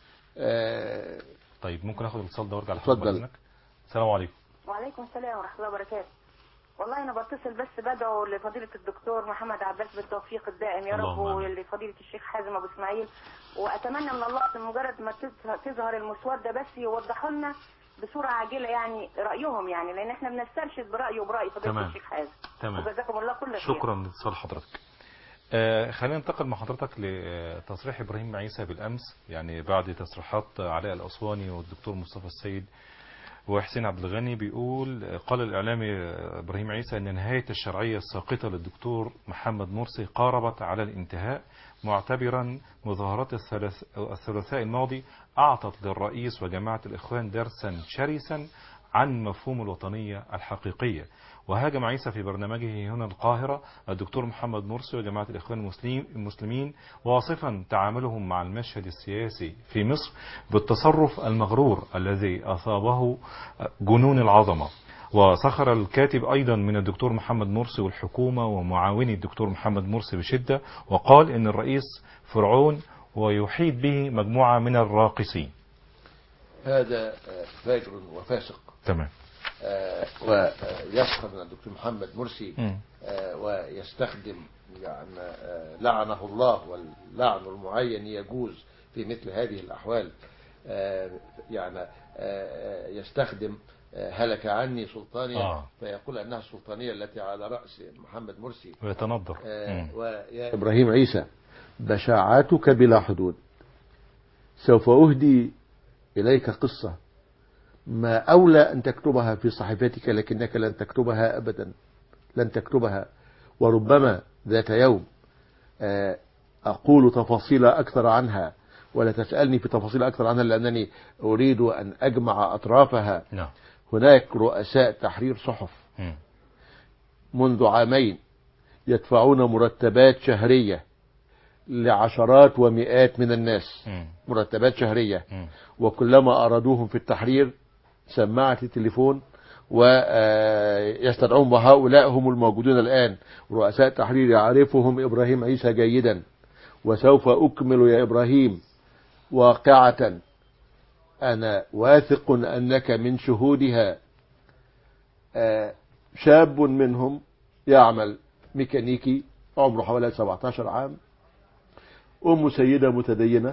طيب ممكن أخذ الاتصال ده وارجع لحضرتك. السلام عليكم. وعليكم السلام ورحمة الله وبركاته. والله أنا بتصل بس بدعو لفضيلة الدكتور محمد عباس بالتوفيق الدائم يا رب، ولفضيلة الشيخ حازم أبو إسماعيل، وأتمنى من الله مجرد ما تظهر المسودة بس يوضحوا لنا بصورة عاجلة يعني رأيهم، يعني لأن احنا بنسترشد برأيه وبرأي فضيلة الشيخ حازم. تمام. وجزاكم الله كل خير. شكرا لاتصال حضرتك. خلينا ننتقل مع حضرتك لتصريح إبراهيم عيسى بالأمس، يعني بعد تصريحات علاء الأسواني والدكتور مصطفى السيد وحسين عبد الغني. بيقول قال الإعلامي إبراهيم عيسى أن نهاية الشرعية الساقطة للدكتور محمد مرسي قاربت على الانتهاء، معتبرا مظاهرات الثلاثاء الماضي أعطت للرئيس وجماعة الإخوان درسا شرسا عن مفهوم الوطنية الحقيقية. وهاجم عيسى في برنامجه هنا القاهرة الدكتور محمد مرسي وجماعة الإخوان المسلمين، واصفا تعاملهم مع المشهد السياسي في مصر بالتصرف المغرور الذي أصابه جنون العظمة. وسخر الكاتب أيضا من الدكتور محمد مرسي والحكومة ومعاوني الدكتور محمد مرسي بشدة، وقال إن الرئيس فرعون ويحيط به مجموعة من الراقصين. هذا فاجر وفاسق. تمام. ويسخر من الدكتور محمد مرسي ويستخدم يعني لعنه الله، واللعن المعين يجوز في مثل هذه الأحوال. يعني يستخدم هلك عني سلطانية فيقول أنها السلطانية التي على رأس محمد مرسي ويتنظر. ويا إبراهيم عيسى بشاعاتك بلا حدود. سوف أهدي إليك قصة ما أولى أن تكتبها في صحيفتك، لكنك لن تكتبها أبدا، لن تكتبها. وربما ذات يوم أقول تفاصيل أكثر عنها، ولا تسألني في تفاصيل أكثر عنها لأنني أريد أن أجمع أطرافها. هناك رؤساء تحرير صحف منذ عامين يدفعون مرتبات شهرية لعشرات ومئات من الناس، مرتبات شهرية، وكلما أرادوهم في التحرير سماعة التليفون ويستدعون، وهؤلاء هم الموجودون الآن. رؤساء تحرير يعرفهم إبراهيم عيسى جيدا، وسوف أكمل يا إبراهيم واقعة أنا واثق أنك من شهودها. شاب منهم يعمل ميكانيكي عمره حوالي 17 عام، أم سيدة متدينة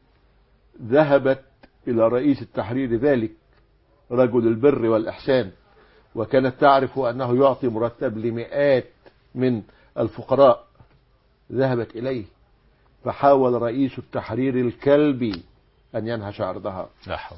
ذهبت إلى رئيس التحرير ذلك رجل البر والإحسان، وكانت تعرف أنه يعطي مرتب لمئات من الفقراء. ذهبت إليه فحاول رئيس التحرير الكلبي أن ينهش عرضها. لا حول.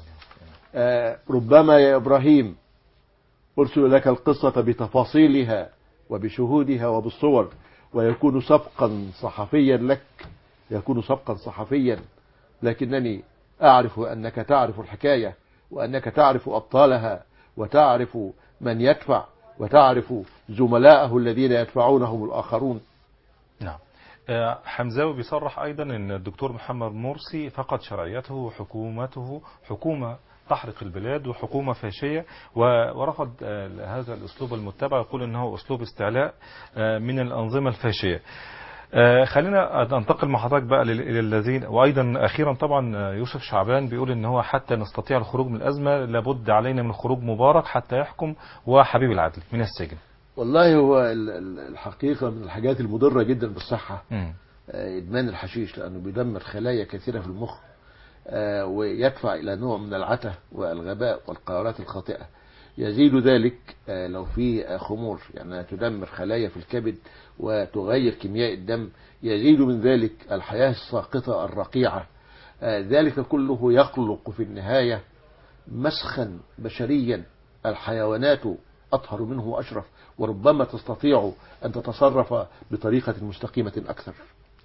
ربما يا إبراهيم أرسل لك القصة بتفاصيلها وبشهودها وبالصور، ويكون سبقا صحفيا لك، يكون سبقا صحفيا، لكنني أعرف أنك تعرف الحكاية، وأنك تعرف أبطالها، وتعرف من يدفع، وتعرف زملائه الذين يدفعونهم الآخرون. نعم. حمزاوي بيصرح أيضا أن الدكتور محمد مرسي فقد شرعيته وحكومته حكومة تحرق البلاد وحكومة فاشية، ورفض هذا الأسلوب المتبع، يقول أنه أسلوب استعلاء من الأنظمة الفاشية. خلينا ننتقل مع حضرتك بقى إلى الذين، وأيضا أخيرا طبعا يوسف شعبان بيقول إن هو حتى نستطيع الخروج من الأزمة لابد علينا من خروج مبارك حتى يحكم وحبيب العدل من السجن. والله هو الحقيقة من الحاجات المضرة جدا بالصحة إدمان الحشيش، لأنه بيدمر خلايا كثيرة في المخ، ويدفع إلى نوع من العته والغباء والقرارات الخاطئة. يزيد ذلك لو في خمور، يعني تدمر خلايا في الكبد وتغير كيمياء الدم. يزيد من ذلك الحياة الساقطة الرقيعة. ذلك كله يخلق في النهاية مسخا بشريا. الحيوانات أطهر منه وأشرف، وربما تستطيع أن تتصرف بطريقة مستقيمة أكثر.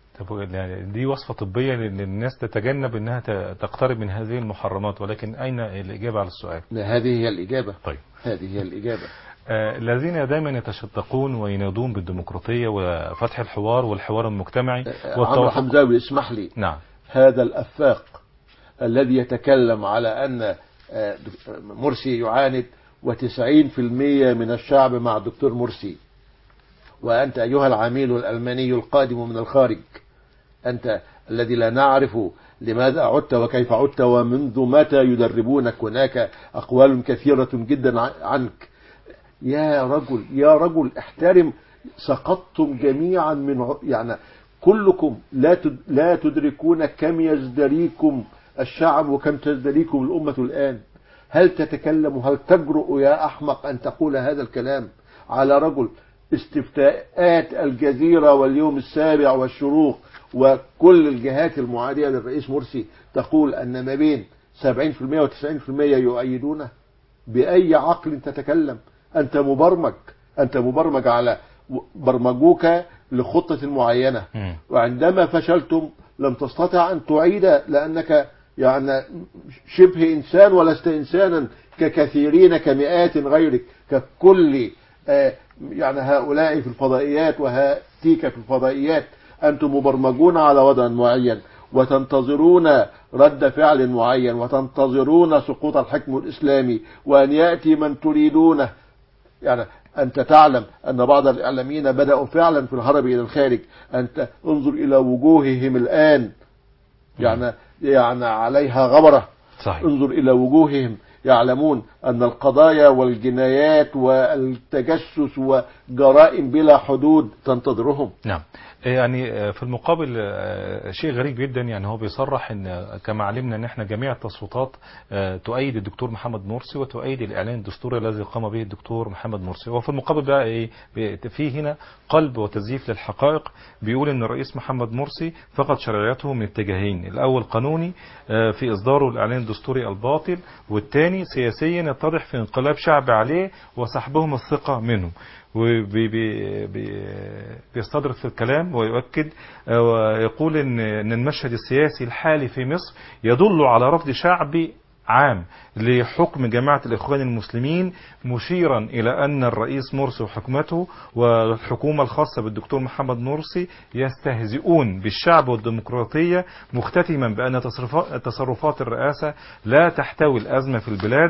دي وصفة طبية للناس تتجنب أنها تقترب من هذه المحرمات، ولكن أين الإجابة على السؤال؟ هذه هي الإجابة. طيب. هذه هي الإجابة. الذين دائما يتشدقون وينادون بالديمقراطية وفتح الحوار والحوار المجتمعي عمرو حمزاوي اسمح لي. نعم. هذا الأفاق الذي يتكلم على أن مرسي يعاند و90% من الشعب مع الدكتور مرسي، وأنت أيها العميل الألماني القادم من الخارج، أنت الذي لا نعرف لماذا عدت وكيف عدت ومنذ متى يدربونك، هناك أقوال كثيرة جدا عنك. يا رجل احترم. سقطتم جميعا من يعني كلكم لا تدركون كم يزدريكم الشعب وكم تزدريكم الأمة الآن. هل تتكلم، هل تجرؤ يا أحمق أن تقول هذا الكلام على رجل؟ استفتاءات الجزيرة واليوم السابع والشروق وكل الجهات المعادية للرئيس مرسي تقول أن ما بين 70% و90% يؤيدونه. بأي عقل تتكلم؟ أنت مبرمج على برمجوك لخطة معينة، وعندما فشلتم لم تستطع أن تعيد، لأنك يعني شبه إنسان ولست إنسانا ككثيرين كمئات غيرك ككل يعني هؤلاء في الفضائيات وهاتيك في الفضائيات. أنتم مبرمجون على وضع معين وتنتظرون رد فعل معين وتنتظرون سقوط الحكم الإسلامي وأن يأتي من تريدونه. يعني أنت تعلم أن بعض الإعلاميين بدأوا فعلا في الهرب إلى الخارج. أنت انظر إلى وجوههم الآن، يعني عليها غبرة. صحيح. انظر إلى وجوههم يعلمون أن القضايا والجنايات والتجسس وجرائم بلا حدود تنتظرهم. نعم. يعني في المقابل شيء غريب جدا، يعني هو بيصرح ان كما علمنا ان احنا جميع التصويتات تؤيد الدكتور محمد مرسي وتؤيد الاعلان الدستوري الذي قام به الدكتور محمد مرسي. وفي المقابل بقى ايه، في هنا قلب وتزييف للحقائق. بيقول ان الرئيس محمد مرسي فقد شرعيته من اتجاهين: الاول قانوني في اصداره الاعلان الدستوري الباطل، والثاني سياسيا يتضح في انقلاب شعبي عليه وسحبهم الثقة منه. وبيستدرك في الكلام ويؤكد ويقول ان المشهد السياسي الحالي في مصر يدل على رفض شعبي عام لحكم جماعة الإخوان المسلمين، مشيرا إلى أن الرئيس مرسي وحكومته والحكومة الخاصة بالدكتور محمد مرسي يستهزئون بالشعب والديمقراطية، مختتما بأن تصرفات الرئاسة لا تحتوي الأزمة في البلاد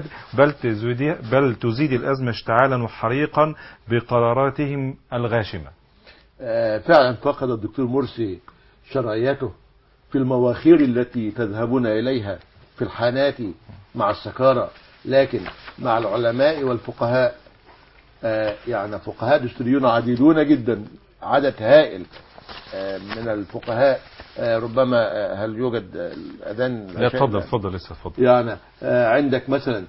بل تزيد الأزمة اشتعالا وحريقا بقراراتهم الغاشمة. فعلا فقد الدكتور مرسي شرعيته في المواخير التي تذهبون إليها في الحانات مع السكارى، لكن مع العلماء والفقهاء يعني فقهاء دستوريون عديدون جدا، عدد هائل من الفقهاء. ربما هل يوجد الأذان؟ لا تفضل لسه تفضل. يعني عندك مثلا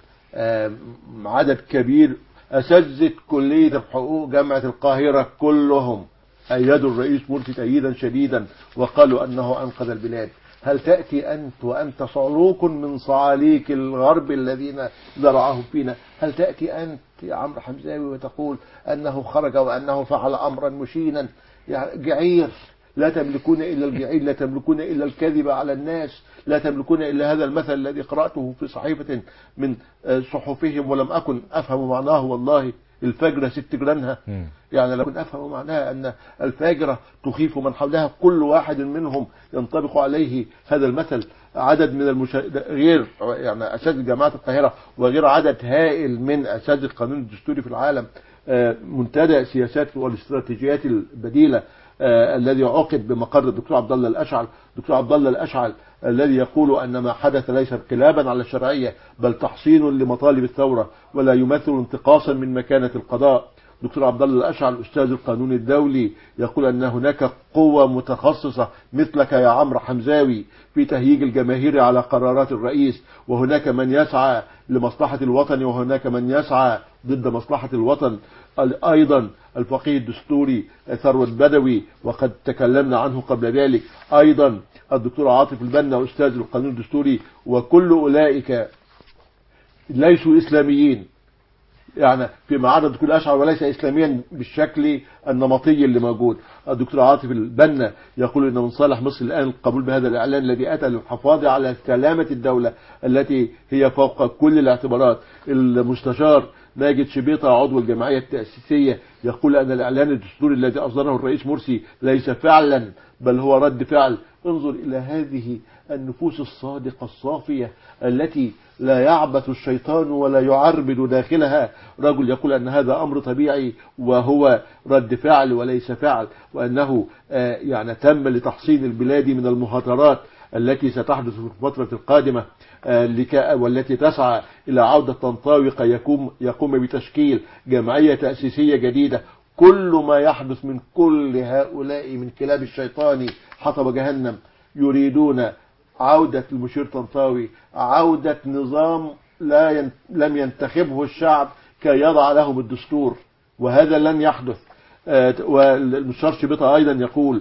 عدد كبير أساتذة كلية الحقوق جامعة القاهرة كلهم أيدوا الرئيس مرسي تأييدا شديدا وقالوا أنه أنقذ البلاد. هل تأتي أنت وأنت صعلوك من صعاليك الغرب الذين زرعهم فينا، هل تأتي أنت يا عمرو حمزاوي وتقول أنه خرج وأنه فعل أمرا مشينا؟ يعني جعير، لا تملكون إلا الجعير، لا تملكون إلا الكذب على الناس، لا تملكون إلا هذا المثل الذي قرأته في صحيفة من صحفهم ولم أكن أفهم معناه والله: الفجرة 6 جيرانها. يعني لو كنت أفهم معناها أن الفاجرة تخيف من حولها، كل واحد منهم ينطبق عليه هذا المثل. عدد من غير يعني أساتذة جامعة القاهرة وغير عدد هائل من أساتذة القانون الدستوري في العالم منتدى السياسات والاستراتيجيات البديلة الذي عقد بمقر الدكتور عبد الله الأشعل. الدكتور عبد الله الأشعل الذي يقول أن ما حدث ليس انقلابا على الشرعية بل تحصين لمطالب الثورة ولا يمثل انتقاصا من مكانة القضاء. دكتور عبد الله الأشعل أستاذ القانون الدولي يقول أن هناك قوة متخصصة مثلك يا عمرو حمزاوي في تهييج الجماهير على قرارات الرئيس، وهناك من يسعى لمصلحة الوطن وهناك من يسعى ضد مصلحة الوطن. أيضا الفقيه الدستوري ثروت بدوي وقد تكلمنا عنه قبل ذلك، أيضا الدكتور عاطف البنا أستاذ القانون الدستوري، وكل أولئك ليسوا إسلاميين يعني فيما عدا الدكتور الأشعر وليس إسلاميا بالشكل النمطي اللي موجود. الدكتور عاطف البنا يقول إن من صالح مصر الآن القبول بهذا الإعلان الذي أتى للحفاظ على سلامة الدولة التي هي فوق كل الاعتبارات. المستشار ماجد شبيطة عضو الجمعية التأسيسية يقول أن الإعلان الدستوري الذي أصدره الرئيس مرسي ليس فعلا بل هو رد فعل. انظر إلى هذه النفوس الصادقة الصافية التي لا يعبث الشيطان ولا يعربد داخلها. رجل يقول أن هذا أمر طبيعي وهو رد فعل وليس فعل، وأنه يعني تم لتحصين البلاد من المهاترات التي ستحدث في الفترة القادمة والتي تسعى إلى عودة طنطاوي يقوم بتشكيل جمعية تأسيسية جديدة. كل ما يحدث من كل هؤلاء من كلاب الشيطان حطب جهنم يريدون عودة المشير طنطاوي، عودة نظام لم ينتخبه الشعب كي يضع لهم الدستور، وهذا لن يحدث. والمستشار شبيطة أيضا يقول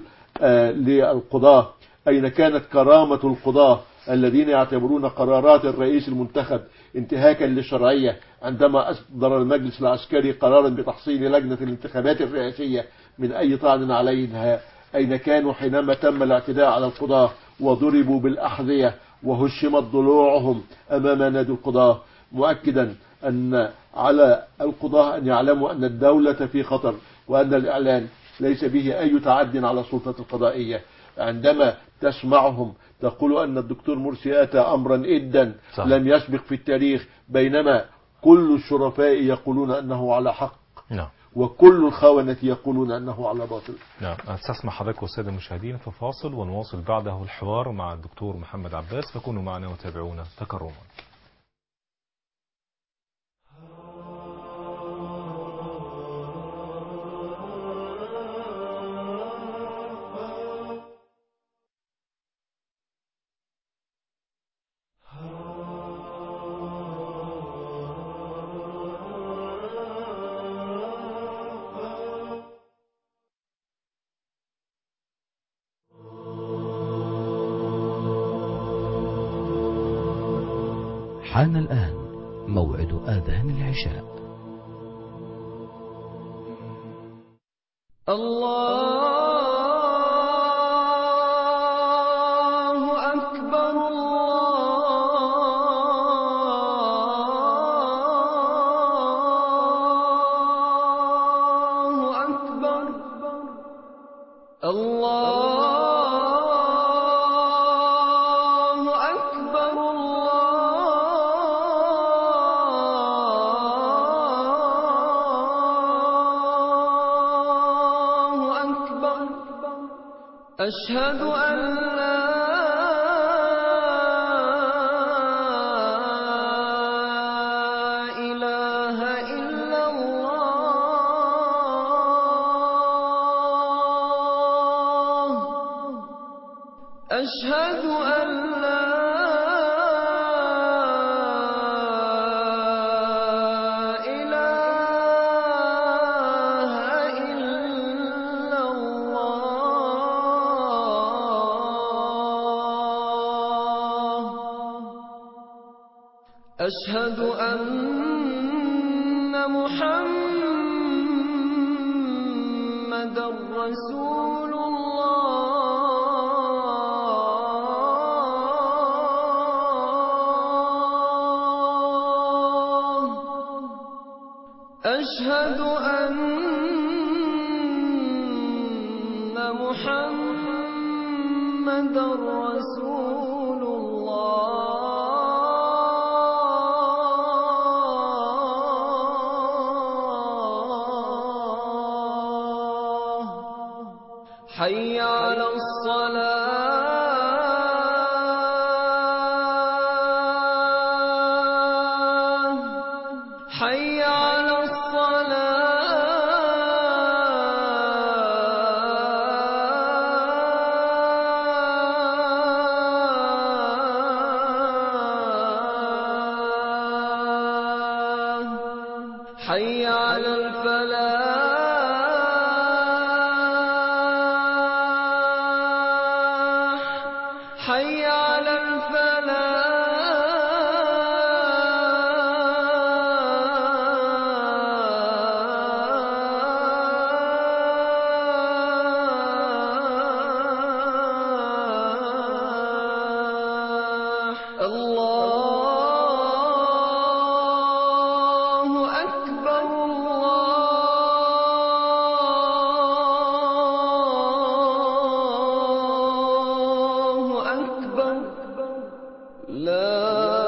للقضاة: أين كانت كرامة القضاة الذين يعتبرون قرارات الرئيس المنتخب انتهاكا للشرعية عندما أصدر المجلس العسكري قرارا بتحصيل لجنة الانتخابات الرئاسية من أي طعن عليها؟ أين كانوا حينما تم الاعتداء على القضاة وضربوا بالأحذية وهشمت ضلوعهم أمام نادي القضاة؟ مؤكدا أن على القضاة أن يعلموا أن الدولة في خطر وأن الإعلان ليس به أي تعد على السلطة القضائية. عندما تسمعهم تقول أن الدكتور مرسي أتى أمرا إدا لم يسبق في التاريخ، بينما كل الشرفاء يقولون أنه على حق. نعم. وكل الخونة يقولون أنه على باطل. نعم. أستسمع حضرتك والسادة المشاهدين في فاصل ونواصل بعده الحوار مع الدكتور محمد عباس، فكونوا معنا وتابعونا تكرما. حان الآن موعد آذان العشاء. الله أكبر الله أكبر الله أكبر الله أكبر. أشهد أن لا إله إلا الله. أشهد أن لا إله إلا الله. أشهد أن محمدًا رسول الله. أشهد أن محمدًا رسول الله. حي على الصلاة. حي على الصلاة. حي على الفلاح. حي على الفلاح. الله أكبر الله أكبر. لا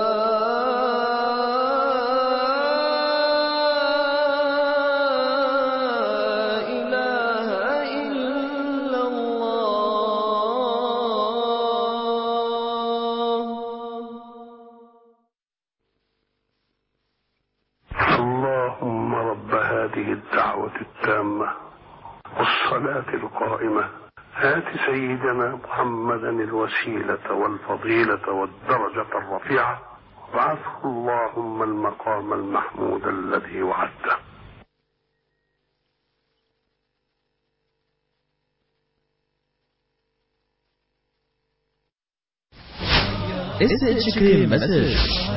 إله إلا الله. اللهم رب هذه الدعوة التامة والصلاة القائمة آت سيدنا محمدا الوسيلة والفضيلة والدرجة الرفيعة وابعثه اللهم المقام المحمود الذي وعدته. SH كريم مساج.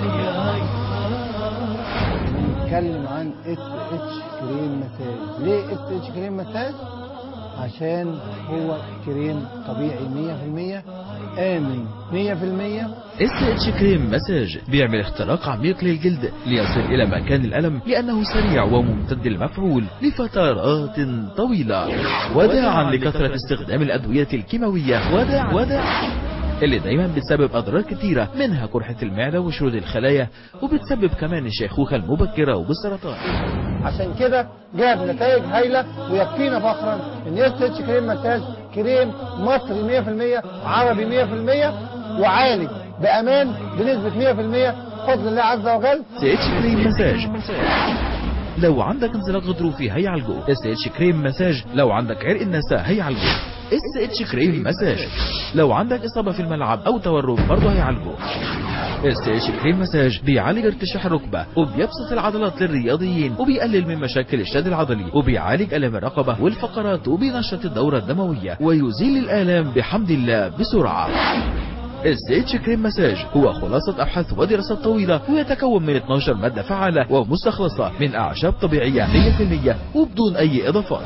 نتكلم عن SH كريم مساج. ليه SH كريم مساج؟ عشان هو كريم طبيعي 100%، آمن 100%. SH كريم مساج بيعمل اختراق عميق للجلد ليصل إلى مكان الألم، لأنه سريع وممتد المفعول لفترات طويلة. وداعا لكثرة استخدام الأدوية الكيماوية، وداعا اللي دايما بتسبب أضرار كتيرة، منها قرحة المعدة وشرود الخلايا، وبتسبب كمان الشيخوخة المبكرة وبالسرطان. عشان كده جاب نتائج هايلة، ويكفينا فخرا ان SH كريم مساج كريم مصري 100%، عربي 100%، وعالج بأمان بنسبة 100% بفضل الله عز وجل. SH كريم مساج لو عندك انزلاق غضروفي هيعالجه. SH كريم مساج لو عندك عرق النساء هيعالجه. SH كريم مساج لو عندك إصابة في الملعب أو تورم برضه هيعالجه. SH كريم مساج بيعالج ارتشاح الركبة، وبيبسط العضلات للرياضيين، وبيقلل من مشاكل الشد العضلي، وبيعالج ألم الرقبة والفقرات، وبينشط الدورة الدموية، ويزيل الآلام بحمد الله بسرعة. السيتش كريم مساج هو خلاصة أبحاث ودراسات طويلة، ويتكون من 12 مادة فعالة ومستخلصة من أعشاب طبيعية 100% وبدون أي إضافات.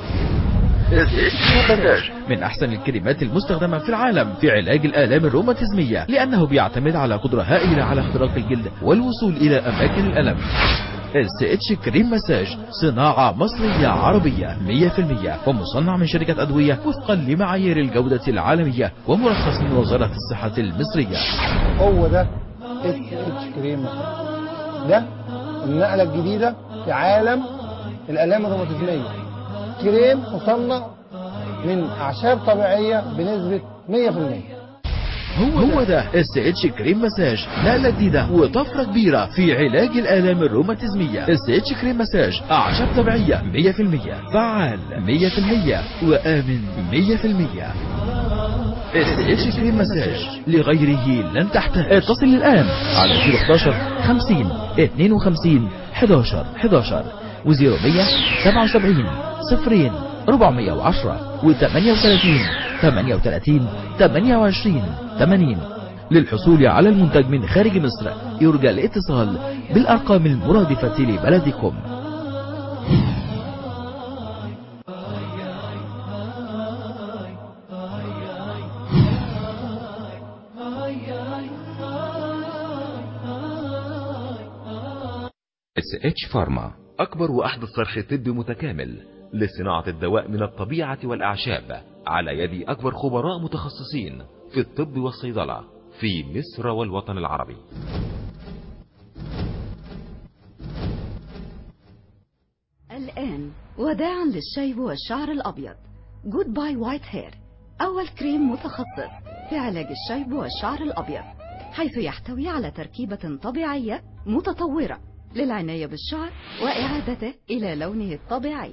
من أحسن الكريمات المستخدمة في العالم في علاج الآلام الروماتيزمية، لأنه بيعتمد على قدرة هائلة على اختراق الجلد والوصول إلى أماكن الألم. السيتش كريم مساج صناعة مصرية عربية 100% ومصنع من شركة أدوية وفقا لمعايير الجودة العالمية ومرخص من وزارة الصحة المصرية. هو ده السيتش كريم مساج، ده النقلة الجديدة في عالم الآلام الروماتيزمية. كريم مصنع من أعشاب طبيعية بنسبة 100%. هو ده السيتش كريم مساج، نقلة جديدة وطفرة كبيرة في علاج الآلام الروماتيزمية. السيتش كريم مساج أعشاب طبيعية 100%، فعال 100% وآمن 100%. السيتش كريم مساج لغيره لن تحتاج. اتصل الآن على 011 50 52 11 11 و0100 77 0 410 و38 38 28 80. للحصول على المنتج من خارج مصر يرجى الاتصال بالأرقام المرادفة لبلدكم. SH فارما أكبر وأحدث صرح طبي متكامل لصناعة الدواء من الطبيعة والأعشاب على يد أكبر خبراء متخصصين في الطب والصيدلة في مصر والوطن العربي. الآن وداعا للشيب والشعر الأبيض، جود باي وايت هير، أول كريم متخصص في علاج الشيب والشعر الأبيض، حيث يحتوي على تركيبة طبيعية متطورة للعناية بالشعر وإعادته إلى لونه الطبيعي.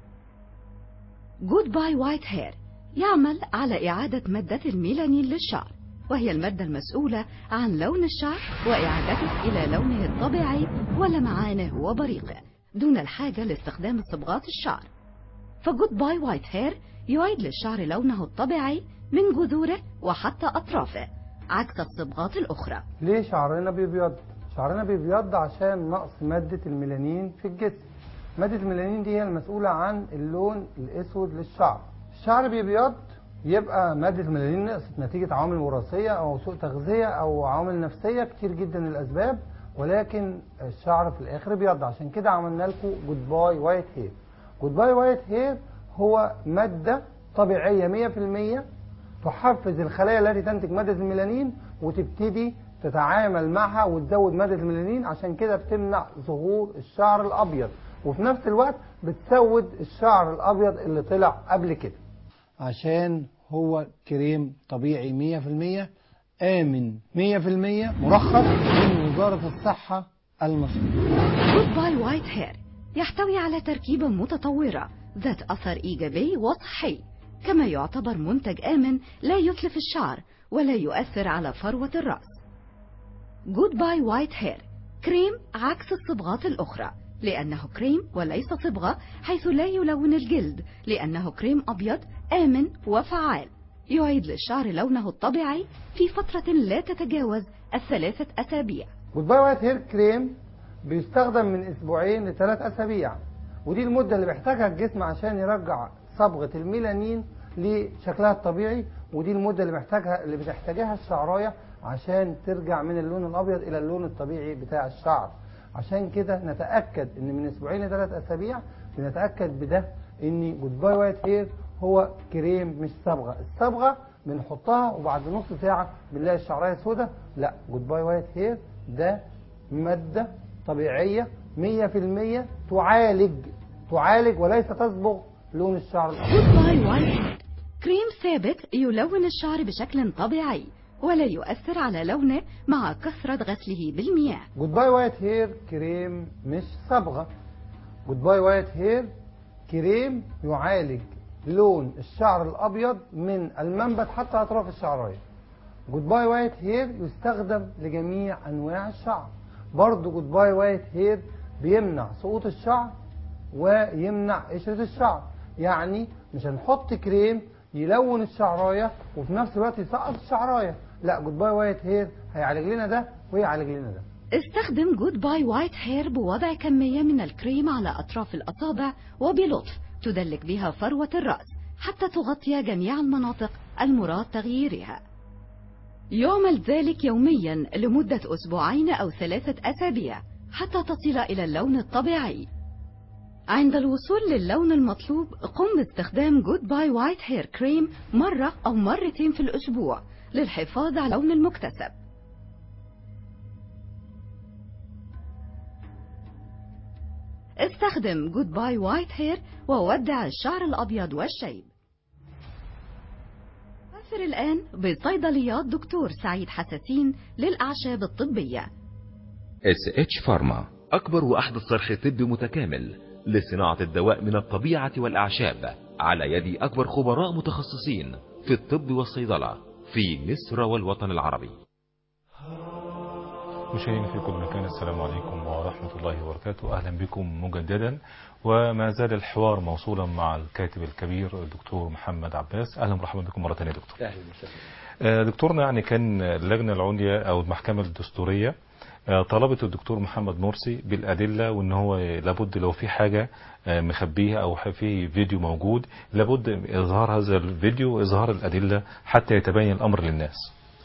جود باي وايت هير يعمل على إعادة مادة الميلانين للشعر، وهي المادة المسؤولة عن لون الشعر وإعادته إلى لونه الطبيعي ولمعانه وبريقه دون الحاجة لاستخدام صبغات الشعر. فجود باي وايت هير يعيد للشعر لونه الطبيعي من جذوره وحتى أطرافه عكس الصبغات الأخرى. ليه شعرنا بيبيض؟ شعرنا بيبيض عشان نقص مادة الميلانين في الجسم. مادة الميلانين دي هي المسؤولة عن اللون الأسود للشعر. الشعر بيبيض يبقى مادة الميلانين نقصت نتيجة عوامل وراثية أو سوء تغذية أو عوامل نفسية، كتير جدا الأسباب، ولكن الشعر في الآخر بيبيض. عشان كده عملنا لكم جود باي وايت هير. جود باي وايت هير هو مادة طبيعية 100% تحفز الخلايا التي تنتج مادة الميلانين وتبتدي تتعامل معها وتزود مادة الميلانين، عشان كده بتمنع ظهور الشعر الأبيض، وفي نفس الوقت بتسود الشعر الأبيض اللي طلع قبل كده. عشان هو كريم طبيعي 100%، آمن 100%، مرخص من وزارة الصحة المصرية. جود باي وايت هير يحتوي على تركيبة متطورة ذات أثر إيجابي وصحي، كما يعتبر منتج آمن لا يتلف الشعر ولا يؤثر على فروة الرأس. جود باي وايت هير كريم عكس الصبغات الأخرى، لأنه كريم وليس صبغة، حيث لا يلون الجلد، لأنه كريم أبيض آمن وفعال يعيد للشعر لونه الطبيعي في فترة لا تتجاوز 3 أسابيع. جود باي وايت هير كريم بيستخدم من 2 ل3 أسابيع، ودي المدة اللي بيحتاجها الجسم عشان يرجع صبغة الميلانين لشكلها الطبيعي، ودي المدة اللي بتحتاجها الشعراية عشان ترجع من اللون الأبيض إلى اللون الطبيعي بتاع الشعر. عشان كده نتأكد ان من 2 ل3 أسابيع بنتأكد بده ان جود باي وايت هير هو كريم مش صبغة. الصبغة بنحطها وبعد نص ساعة بنلاقي الشعراية سودة. لا، جود باي وايت هير ده مادة طبيعية 100% تعالج وليس تصبغ لون الشعر الأبيض. جود باي وايت هير كريم ثابت يلون الشعر بشكل طبيعي ولا يؤثر على لونه مع كثرة غسله بالمياه. جود باي وايت هير كريم مش صبغة. جود باي وايت هير كريم يعالج لون الشعر الأبيض من المنبت حتى أطراف الشعراية. جود باي وايت هير يستخدم لجميع أنواع الشعر. برضو جود باي وايت هير بيمنع سقوط الشعر ويمنع قشرة الشعر. يعني مش هنحط كريم يلون الشعراية وفي نفس الوقت يسقط الشعراية، لا جود باي وايت هير هيعالج لنا ده ويعالج لنا ده. استخدم جود باي وايت هير بوضع كمية من الكريم على أطراف الأصابع وبلطف تدلك بها فروة الرأس حتى تغطي جميع المناطق المراد تغييرها. يعمل ذلك يوميا لمدة أسبوعين أو 3 أسابيع حتى تصل إلى اللون الطبيعي. عند الوصول للون المطلوب قم باستخدام جود باي وايت هير كريم مرة أو مرتين في الأسبوع للحفاظ على اللون المكتسب. استخدم جود باي وايت هير وودع الشعر الأبيض والشيب. سافر الآن بصيدليات دكتور سعيد حساسين للأعشاب الطبية. SH فارما أكبر وأحدث صرح طبي متكامل لصناعة الدواء من الطبيعة والأعشاب على يد أكبر خبراء متخصصين في الطب والصيدلة في مصر والوطن العربي. مشاهدينا في كل مكان، السلام عليكم ورحمة الله وبركاته. أهلا بكم مجددا، وما زال الحوار موصولا مع الكاتب الكبير الدكتور محمد عباس. أهلا ومرحبا بكم مرة ثانية دكتور. أهلا وسهلا. دكتورنا، يعني كان اللجنة العليا أو المحكمة الدستورية طلبت الدكتور محمد مرسي بالأدلة، وإن هو لابد لو في حاجة مخبيها أو في فيديو موجود لابد إظهار هذا الفيديو وإظهار الأدلة حتى يتبين الأمر للناس.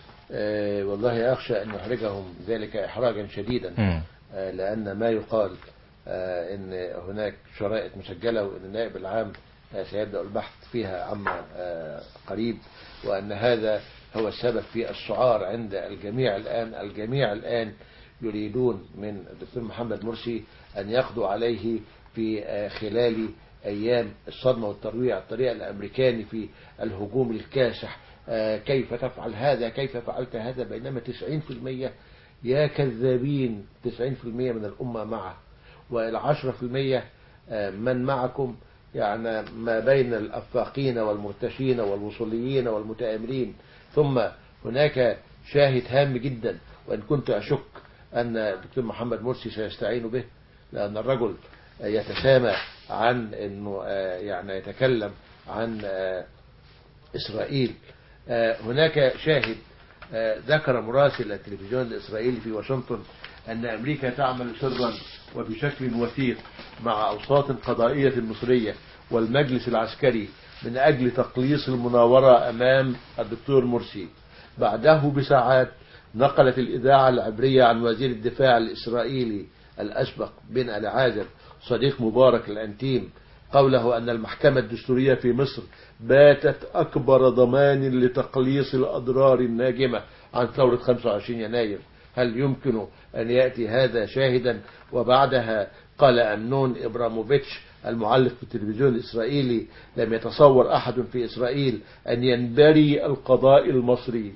والله أخشى أن يحرجهم ذلك إحراجا شديدا، لأن ما يقال أن هناك شرائط مسجلة وأن النائب العام سيبدأ البحث فيها عما قريب، وأن هذا هو السبب في السعار عند الجميع الآن يريدون من الدكتور محمد مرسي أن يقضوا عليه في خلال أيام الصدمة والترويع، الطريقة الأمريكاني في الهجوم الكاسح. كيف تفعل هذا، كيف فعلت هذا، بينما 90% يا كذابين 90% من الأمة معه، وال10% من معكم يعني ما بين الأفاقين والمرتشين والوصوليين والمتآمرين. ثم هناك شاهد هام جدا، وإن كنت أشك أن الدكتور محمد مرسي سيستعين به، لأن الرجل يتسامى عن أنه يعني يتكلم عن إسرائيل. هناك شاهد ذكر مراسل التلفزيون الإسرائيلي في واشنطن أن أمريكا تعمل سرا وبشكل وثيق مع أوساط قضائية مصرية والمجلس العسكري من أجل تقليص المناورة أمام الدكتور مرسي. بعده بساعات نقلت الإذاعة العبرية عن وزير الدفاع الإسرائيلي الأسبق بن العازر صديق مبارك الأنتيم قوله أن المحكمة الدستورية في مصر باتت أكبر ضمان لتقليص الأضرار الناجمة عن ثورة 25 يناير. هل يمكن أن يأتي هذا شاهدا؟ وبعدها قال أمنون إبراموفيتش المعلق في التلفزيون الإسرائيلي: لم يتصور أحد في إسرائيل أن ينبري القضاء المصري،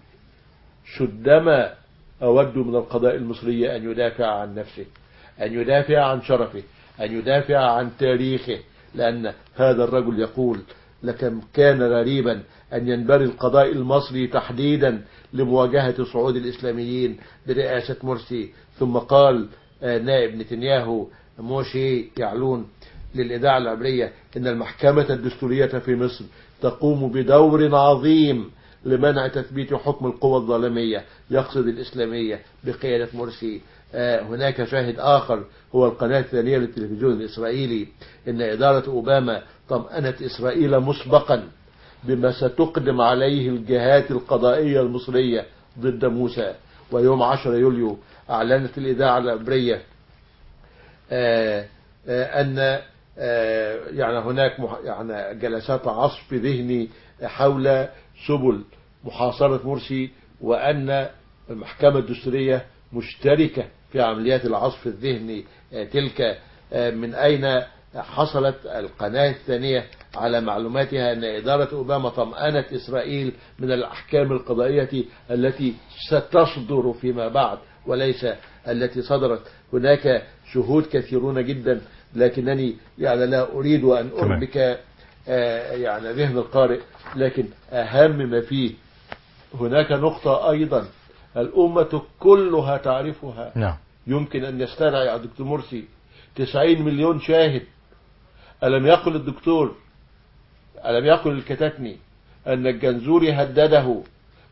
شدما أود من القضاء المصري أن يدافع عن نفسه، أن يدافع عن شرفه، أن يدافع عن تاريخه، لأن هذا الرجل يقول: لكم كان غريبا أن ينبري القضاء المصري تحديدا لمواجهة صعود الإسلاميين برئاسة مرسي. ثم قال نائب نتنياهو موشي يعلون للإذاعة العبرية إن المحكمة الدستورية في مصر تقوم بدور عظيم لمنع تثبيت حكم القوى الظالمية، يقصد الإسلامية بقيادة مرسي. هناك شاهد آخر هو القناة الثانية للتلفزيون الإسرائيلي إن إدارة أوباما طمأنت إسرائيل مسبقا بما ستقدم عليه الجهات القضائية المصرية ضد موسى. ويوم 10 يوليو أعلنت الإذاعة العبرية أن يعني هناك يعني جلسات عصف ذهني حول سبل محاصرة مرسي، وأن المحكمة الدستورية مشتركة في عمليات العصف الذهني تلك. من أين حصلت القناة الثانية على معلوماتها أن إدارة أوباما طمأنت إسرائيل من الأحكام القضائية التي ستصدر فيما بعد وليس التي صدرت؟ هناك شهود كثيرون جدا، لكنني يعني لا أريد أن أربك يعني ذهن القارئ، لكن أهم ما فيه هناك نقطة أيضا الأمة كلها تعرفها. نعم. يمكن أن يستدعي الدكتور مرسي 90 مليون شاهد. ألم يقل الكتاتني أن الجنزوري هدده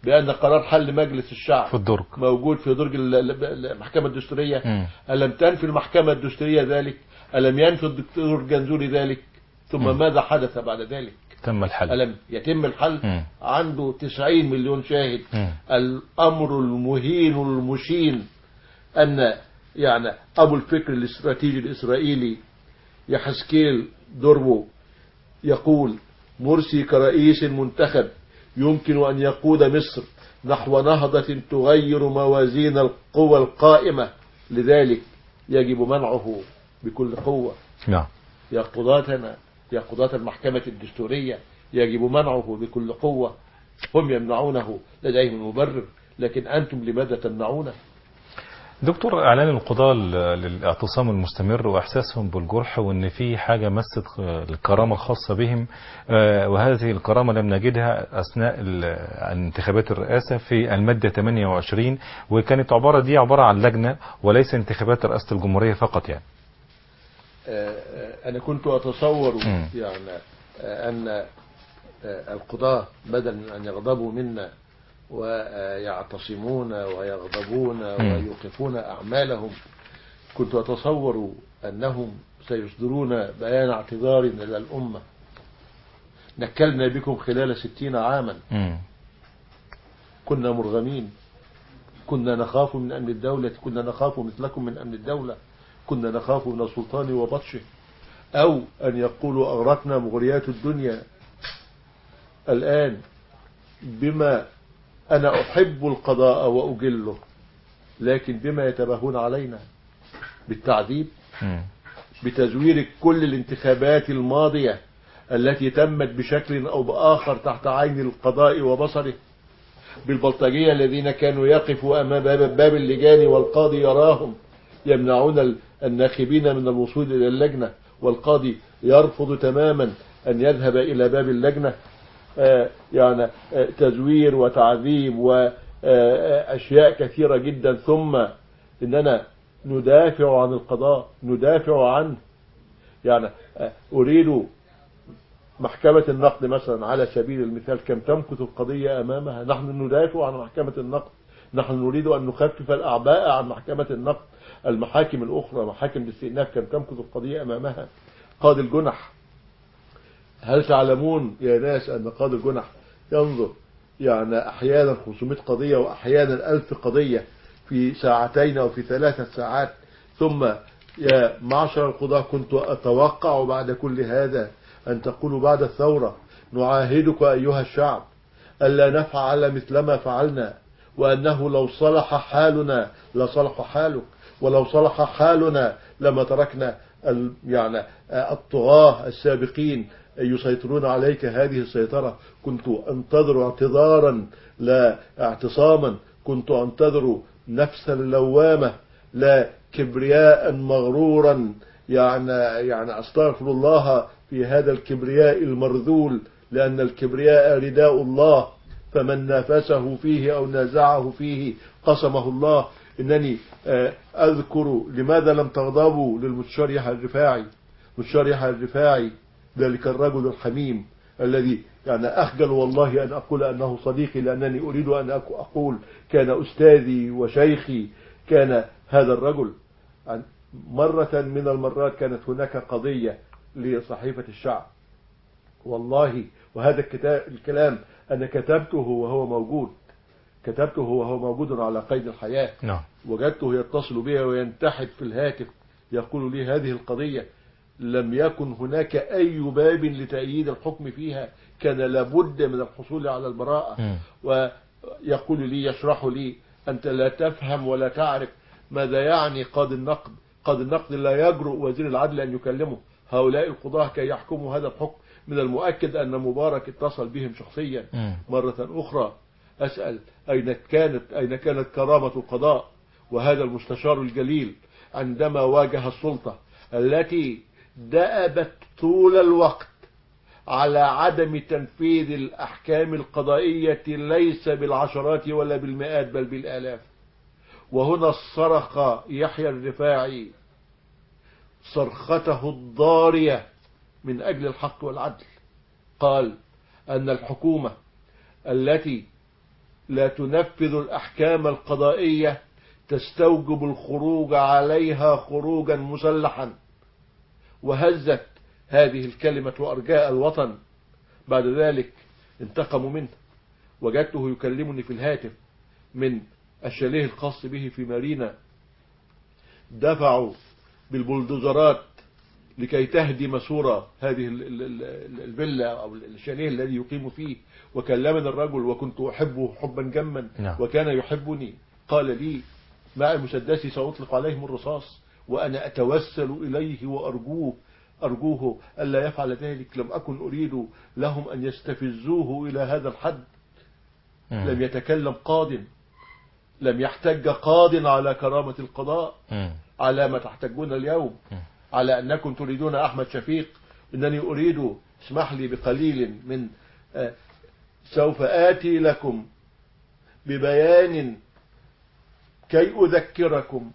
بأن قرار حل مجلس الشعب في الدرج موجود في درج المحكمة الدستورية. ألم تنفي المحكمة الدستورية ذلك؟ ألم ينفي الدكتور جنزوري ذلك؟ ثم ماذا حدث بعد ذلك؟ تم الحل. ألم يتم الحل؟ عنده 90 مليون شاهد. الأمر المهين المشين أن يعني أبو الفكر الاستراتيجي الإسرائيلي يحسكيل دوربو يقول مرسي كرئيس منتخب يمكن أن يقود مصر نحو نهضة تغير موازين القوى القائمة، لذلك يجب منعه بكل قوة. نعم. يا قضاتنا، يا قضاة المحكمة الدستورية، يجب منعه بكل قوة. هم يمنعونه لديهم المبرر، لكن أنتم لماذا تمنعونه؟ دكتور، اعلان القضاة للاعتصام المستمر واحساسهم بالجرح وان في حاجة مست الكرامة الخاصة بهم، وهذه الكرامة لم نجدها اثناء انتخابات الرئاسة في المادة 28، وكانت عبارة عن لجنة وليس انتخابات رئاسة الجمهورية فقط. يعني انا كنت اتصور يعني ان القضاة بدل من ان يغضبوا منا ويعتصمون ويغضبون ويوقفون أعمالهم، كنت أتصور أنهم سيصدرون بيان اعتذار إلى الأمة. نكلنا بكم خلال 60 عاما، كنا مرغمين، كنا نخاف من أمن الدولة، كنا نخاف مثلكم من أمن الدولة، كنا نخاف من السلطان وبطشه، أو أن يقولوا أغرتنا مغريات الدنيا. الآن بما أنا أحب القضاء وأجله، لكن بما يتباهون علينا بالتعذيب، بتزوير كل الانتخابات الماضية التي تمت بشكل أو بآخر تحت عين القضاء وبصره، بالبلطجية الذين كانوا يقفوا أمام باب اللجان والقاضي يراهم يمنعون الناخبين من الوصول إلى اللجنة، والقاضي يرفض تماما أن يذهب إلى باب اللجنة. يعني تزوير وتعذيب وأشياء كثيرة جدا. ثم إننا ندافع عن القضاء، ندافع عنه. يعني أريد محكمة النقد مثلا على سبيل المثال، كم تمكث القضية أمامها؟ نحن ندافع عن محكمة النقد، نحن نريد أن نخفف الأعباء عن محكمة النقد. المحاكم الأخرى، محاكم الاستئناف، كم تمكث القضية أمامها؟ قاضي الجنح، هل تعلمون يا ناس أن قاضي الجنح ينظر يعني أحيانا 500 قضية وأحيانا 1000 قضية في ساعتين أو في 3 ساعات؟ ثم يا معشر القضاة، كنت أتوقع بعد كل هذا أن تقولوا بعد الثورة نعاهدك أيها الشعب ألا نفعل مثل ما فعلنا، وأنه لو صلح حالنا لصلح حالك، ولو صلح حالنا لما تركنا يعني الطغاة السابقين يسيطرون عليك هذه السيطرة. كنت أنتظر اعتذارا لا اعتصاما، كنت أنتظر نفسا لوامة لا كبرياء مغرورا. يعني أستغفر الله في هذا الكبرياء المرذول، لأن الكبرياء رداء الله، فمن نافسه فيه أو نازعه فيه قسمه الله. إنني أذكر لماذا لم تغضبوا للمستشار يحيى الرفاعي. مستشار يحيى الرفاعي ذلك الرجل الحميم الذي يعني أخجل والله أن أقول أنه صديقي، لأنني أريد أن أقول كان أستاذي وشيخي. كان هذا الرجل مرة من المرات كانت هناك قضية لصحيفة الشعب والله، وهذا الكلام أنا كتبته وهو موجود، كتبته وهو موجود على قيد الحياة. وجدته يتصل بي وينتحب في الهاتف يقول لي هذه القضية لم يكن هناك أي باب لتأييد الحكم فيها، كان لابد من الحصول على البراءة. ويقول لي، يشرح لي، أنت لا تفهم ولا تعرف ماذا يعني قاضي النقد. قاضي النقد لا يجرؤ وزير العدل أن يكلمه. هؤلاء القضاة كي يحكموا هذا الحكم من المؤكد أن مبارك اتصل بهم شخصيا. مرة أخرى أسأل أين كانت كرامة القضاء وهذا المستشار الجليل عندما واجه السلطة التي دأبت طول الوقت على عدم تنفيذ الأحكام القضائية ليس بالعشرات ولا بالمئات بل بالآلاف. وهنا صرخ يحيى الرفاعي صرخته الضارية من أجل الحق والعدل. قال أن الحكومة التي لا تنفذ الأحكام القضائية تستوجب الخروج عليها خروجا مسلحا. وهزت هذه الكلمة أرجاء الوطن. بعد ذلك انتقموا منه. وجدته يكلمني في الهاتف من الشاليه الخاص به في مارينا، دفعوا بالبلدوزرات لكي تهدم صورة هذه الفيلا أو الشاليه الذي يقيم فيه. وكلمني الرجل وكنت أحبه حبا جما وكان يحبني. قال لي: مع مسدسي سأطلق عليهم الرصاص وأنا أتوسل إليه وأرجوه ألا يفعل ذلك. لم أكن أريد لهم أن يستفزوه إلى هذا الحد. لم يتكلم قاض، لم يحتج قاض على كرامة القضاء على ما تحتجون اليوم، على أنكم تريدون أحمد شفيق. إنني أريد، اسمح لي بقليل من سوف آتي لكم ببيان كي أذكركم،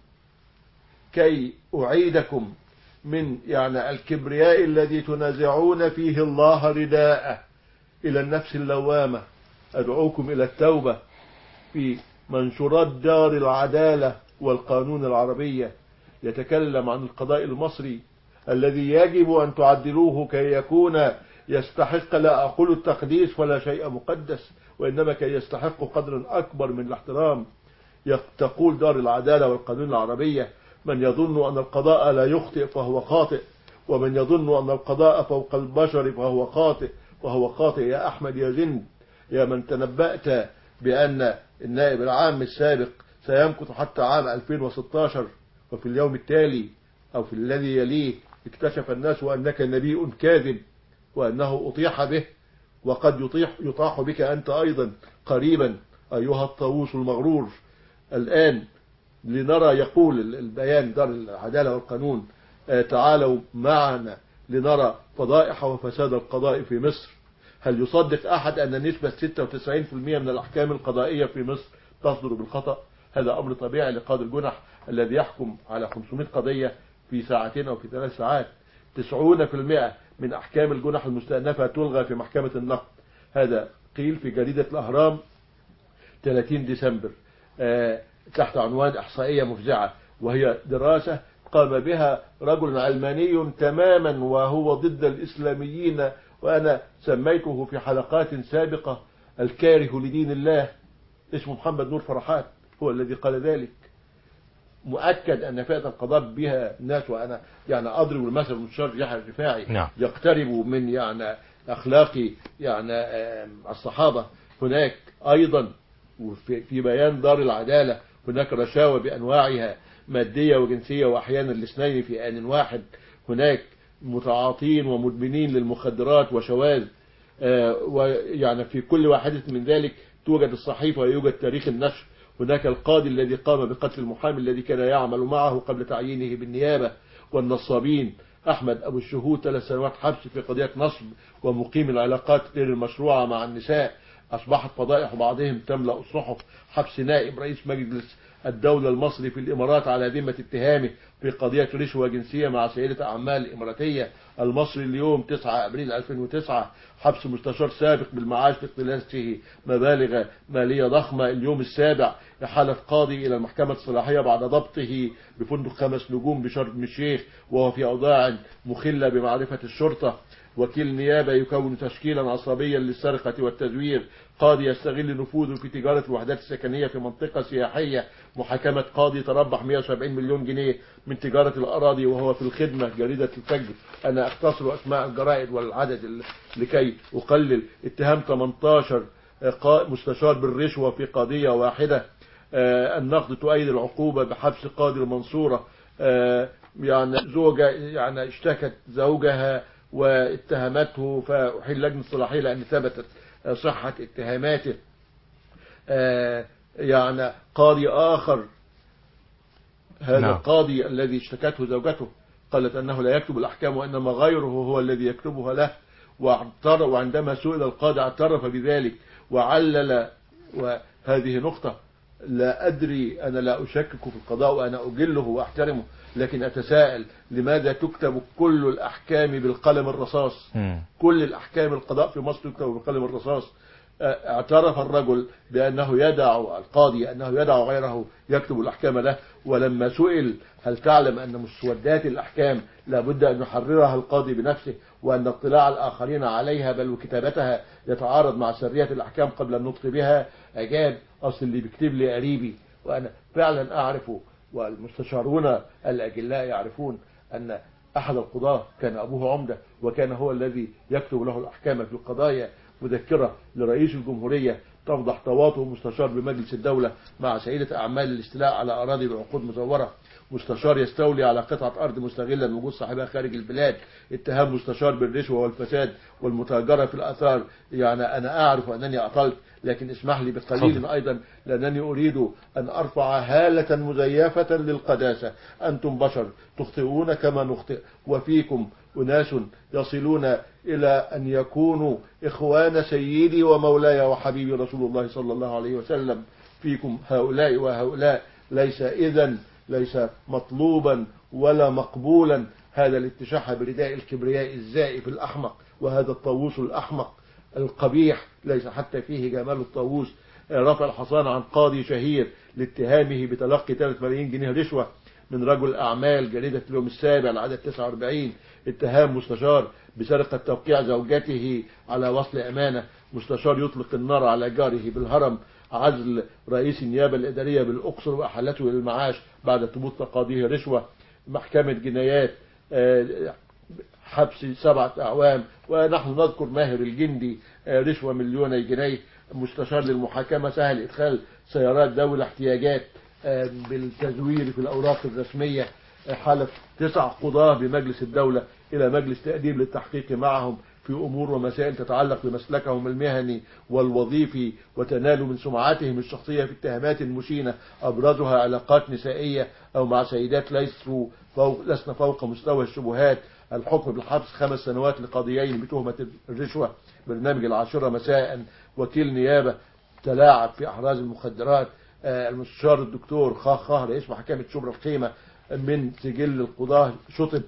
كي أعيدكم من الكبرياء الذي تنازعون فيه الله رداءه إلى النفس اللوامة. أدعوكم إلى التوبة. في منشورات دار العدالة والقانون العربية يتكلم عن القضاء المصري الذي يجب أن تعدلوه كي يكون يستحق، لا أقول التقديس ولا شيء مقدس، وإنما كي يستحق قدر أكبر من الاحترام. تقول دار العدالة والقانون العربية: من يظن أن القضاء لا يخطئ فهو خاطئ، ومن يظن أن القضاء فوق البشر فهو خاطئ. وهو خاطئ يا أحمد يا زند، يا من تنبأت بأن النائب العام السابق سيمكث حتى عام 2016، وفي اليوم التالي أو في الذي يليه اكتشف الناس أنك نبي كاذب وأنه أطيح به، وقد يطاح بك أنت أيضا قريبا أيها الطاووس المغرور. الآن لنرى، يقول البيان دار العدالة والقانون: تعالوا معنا لنرى فضائح وفساد القضاء في مصر. هل يصدق أحد أن نسبة 96% من الأحكام القضائية في مصر تصدر بالخطأ؟ هذا أمر طبيعي لقاضي الجنح الذي يحكم على 500 قضية في ساعتين أو في 3 ساعات. 90% من أحكام الجنح المستأنفة تلغى في محكمة النقد. هذا قيل في جريدة الأهرام 30 ديسمبر تحت عنوان إحصائية مفزعة، وهي دراسة قام بها رجل علماني تماما وهو ضد الإسلاميين، وأنا سميته في حلقات سابقة الكاره لدين الله. اسمه محمد نور فرحات، هو الذي قال ذلك. مؤكد أن فئة القضاء بها الناس، وأنا أضرب المثل المستشار يحيى الرفاعي يقترب من أخلاق الصحابة. هناك أيضا في بيان دار العدالة هناك رشاوى بأنواعها، مادية وجنسية وأحيانا الاثنين في آن واحد. هناك متعاطين ومدمنين للمخدرات وشواذ، في كل واحدة من ذلك توجد الصحيفة ويوجد تاريخ النشر. هناك القاضي الذي قام بقتل المحامي الذي كان يعمل معه قبل تعيينه بالنيابة، والنصابين أحمد أبو الشهود 3 سنوات حبس في قضية نصب ومقيم العلاقات غير المشروعة مع النساء. أصبحت فضائح بعضهم تملأ الصحف. حبس نائب رئيس مجلس الدولة المصري في الإمارات على ذمة اتهامه في قضية رشوة جنسية مع سيدة أعمال إماراتية. المصري اليوم 9 أبريل 2009 حبس مستشار سابق بالمعاش لاختلاسه مبالغ مالية ضخمة. اليوم السابع إحالة قاضي إلى المحكمة الصلاحية بعد ضبطه بفندق 5 نجوم بشرم الشيخ وهو في أوضاع مخلة بمعرفة الشرطة. وكيل نيابة يكون تشكيلا عصابيا للسرقة والتزوير. قاضي يستغل نفوذه في تجارة الوحدات السكنية في منطقة سياحية. محاكمة قاضي تربح 170 مليون جنيه من تجارة الأراضي وهو في الخدمة. جريدة الفجر. أنا أختصر أسماء الجرائد والعدد لكي أقلل. اتهام 18 مستشار بالرشوة في قضية واحدة. النقد تؤيد العقوبة بحبس قاضي المنصورة. زوجة اشتكت زوجها واتهمته فأحيل لجنة الصلاحية لأن ثبتت صحة اتهاماته. قاضي آخر، هذا القاضي الذي اشتكته زوجته قالت أنه لا يكتب الأحكام وإنما غيره هو الذي يكتبها له، وعندما سئل القاضي اعترف بذلك وعلل. وهذه نقطة لا أدري، أنا لا أشكك في القضاء وأنا أجله وأحترمه، لكن أتساءل لماذا تكتب كل الأحكام بالقلم الرصاص؟ كل الأحكام القضاء في مصر تكتب بالقلم الرصاص. اعترف الرجل بأنه يدع القاضي أنه يدع غيره يكتب الأحكام له. ولما سئل هل تعلم أن مسودات الأحكام لابد أن يحررها القاضي بنفسه، وأن اطلاع الآخرين عليها بل وكتابتها يتعارض مع سرية الأحكام قبل النطق بها، أجاب أصل اللي بيكتب لي قريبي. وأنا فعلا أعرف والمستشارون الأجلاء يعرفون أن أحد القضاة كان أبوه عمدة، وكان هو الذي يكتب له الأحكام في القضايا. مذكرة لرئيس الجمهورية تفضح تواطؤ مستشار بمجلس الدولة مع سيدة أعمال الاستيلاء على أراضي بعقود مزورة. مستشار يستولي على قطعة أرض مستغلا وجود صاحبها خارج البلاد. اتهام مستشار بالرشوة والفساد والمتاجرة في الآثار. يعني أنا أعرف أنني أطلت، لكن اسمح لي بقليل أيضا، لأنني أريد أن أرفع هالة مزيفة للقداسة. أنتم بشر تخطئون كما نخطئ، وفيكم أناس يصلون إلى أن يكونوا إخوان سيدي ومولاي وحبيبي رسول الله صلى الله عليه وسلم. فيكم هؤلاء وهؤلاء. ليس مطلوبا ولا مقبولا هذا الاتشاح برداء الكبرياء الزائف الأحمق، وهذا الطاووس الأحمق القبيح ليس حتى فيه جمال الطاووس. رفع الحصان عن قاضي شهير لاتهامه بتلقي 3 ملايين جنيه رشوة من رجل أعمال. جريدة اليوم السابع العدد 49. اتهام مستشار بسرقة توقيع زوجته على وصل أمانة. مستشار يطلق النار على جاره بالهرم. عزل رئيس النيابة الإدارية بالأقصر وأحالته للمعاش بعد ثبوت تقاضيه رشوة. محكمة جنايات حبس 7 أعوام. ونحن نذكر ماهر الجندي رشوة 2,000,000 جنيه. مستشار للمحاكمة سهل إدخال سيارات ذوي الاحتياجات بالتزوير في الأوراق الرسمية. حالة 9 قضاة بمجلس الدولة إلى مجلس تأديب للتحقيق معهم في أمور ومسائل تتعلق بمسلكهم المهني والوظيفي، وتنالوا من سمعتهم الشخصية في اتهامات مشينة أبرزها علاقات نسائية أو مع سيدات لسن فوق مستوى الشبهات. الحكم بالحبس 5 سنوات لقاضيين بتهمة الرشوة. برنامج 10 مساء. وكيل نيابة تلاعب في أحراز المخدرات. المستشار الدكتور خاخ رئيس محكمة شبرا الخيمة من سجل القضاة شطب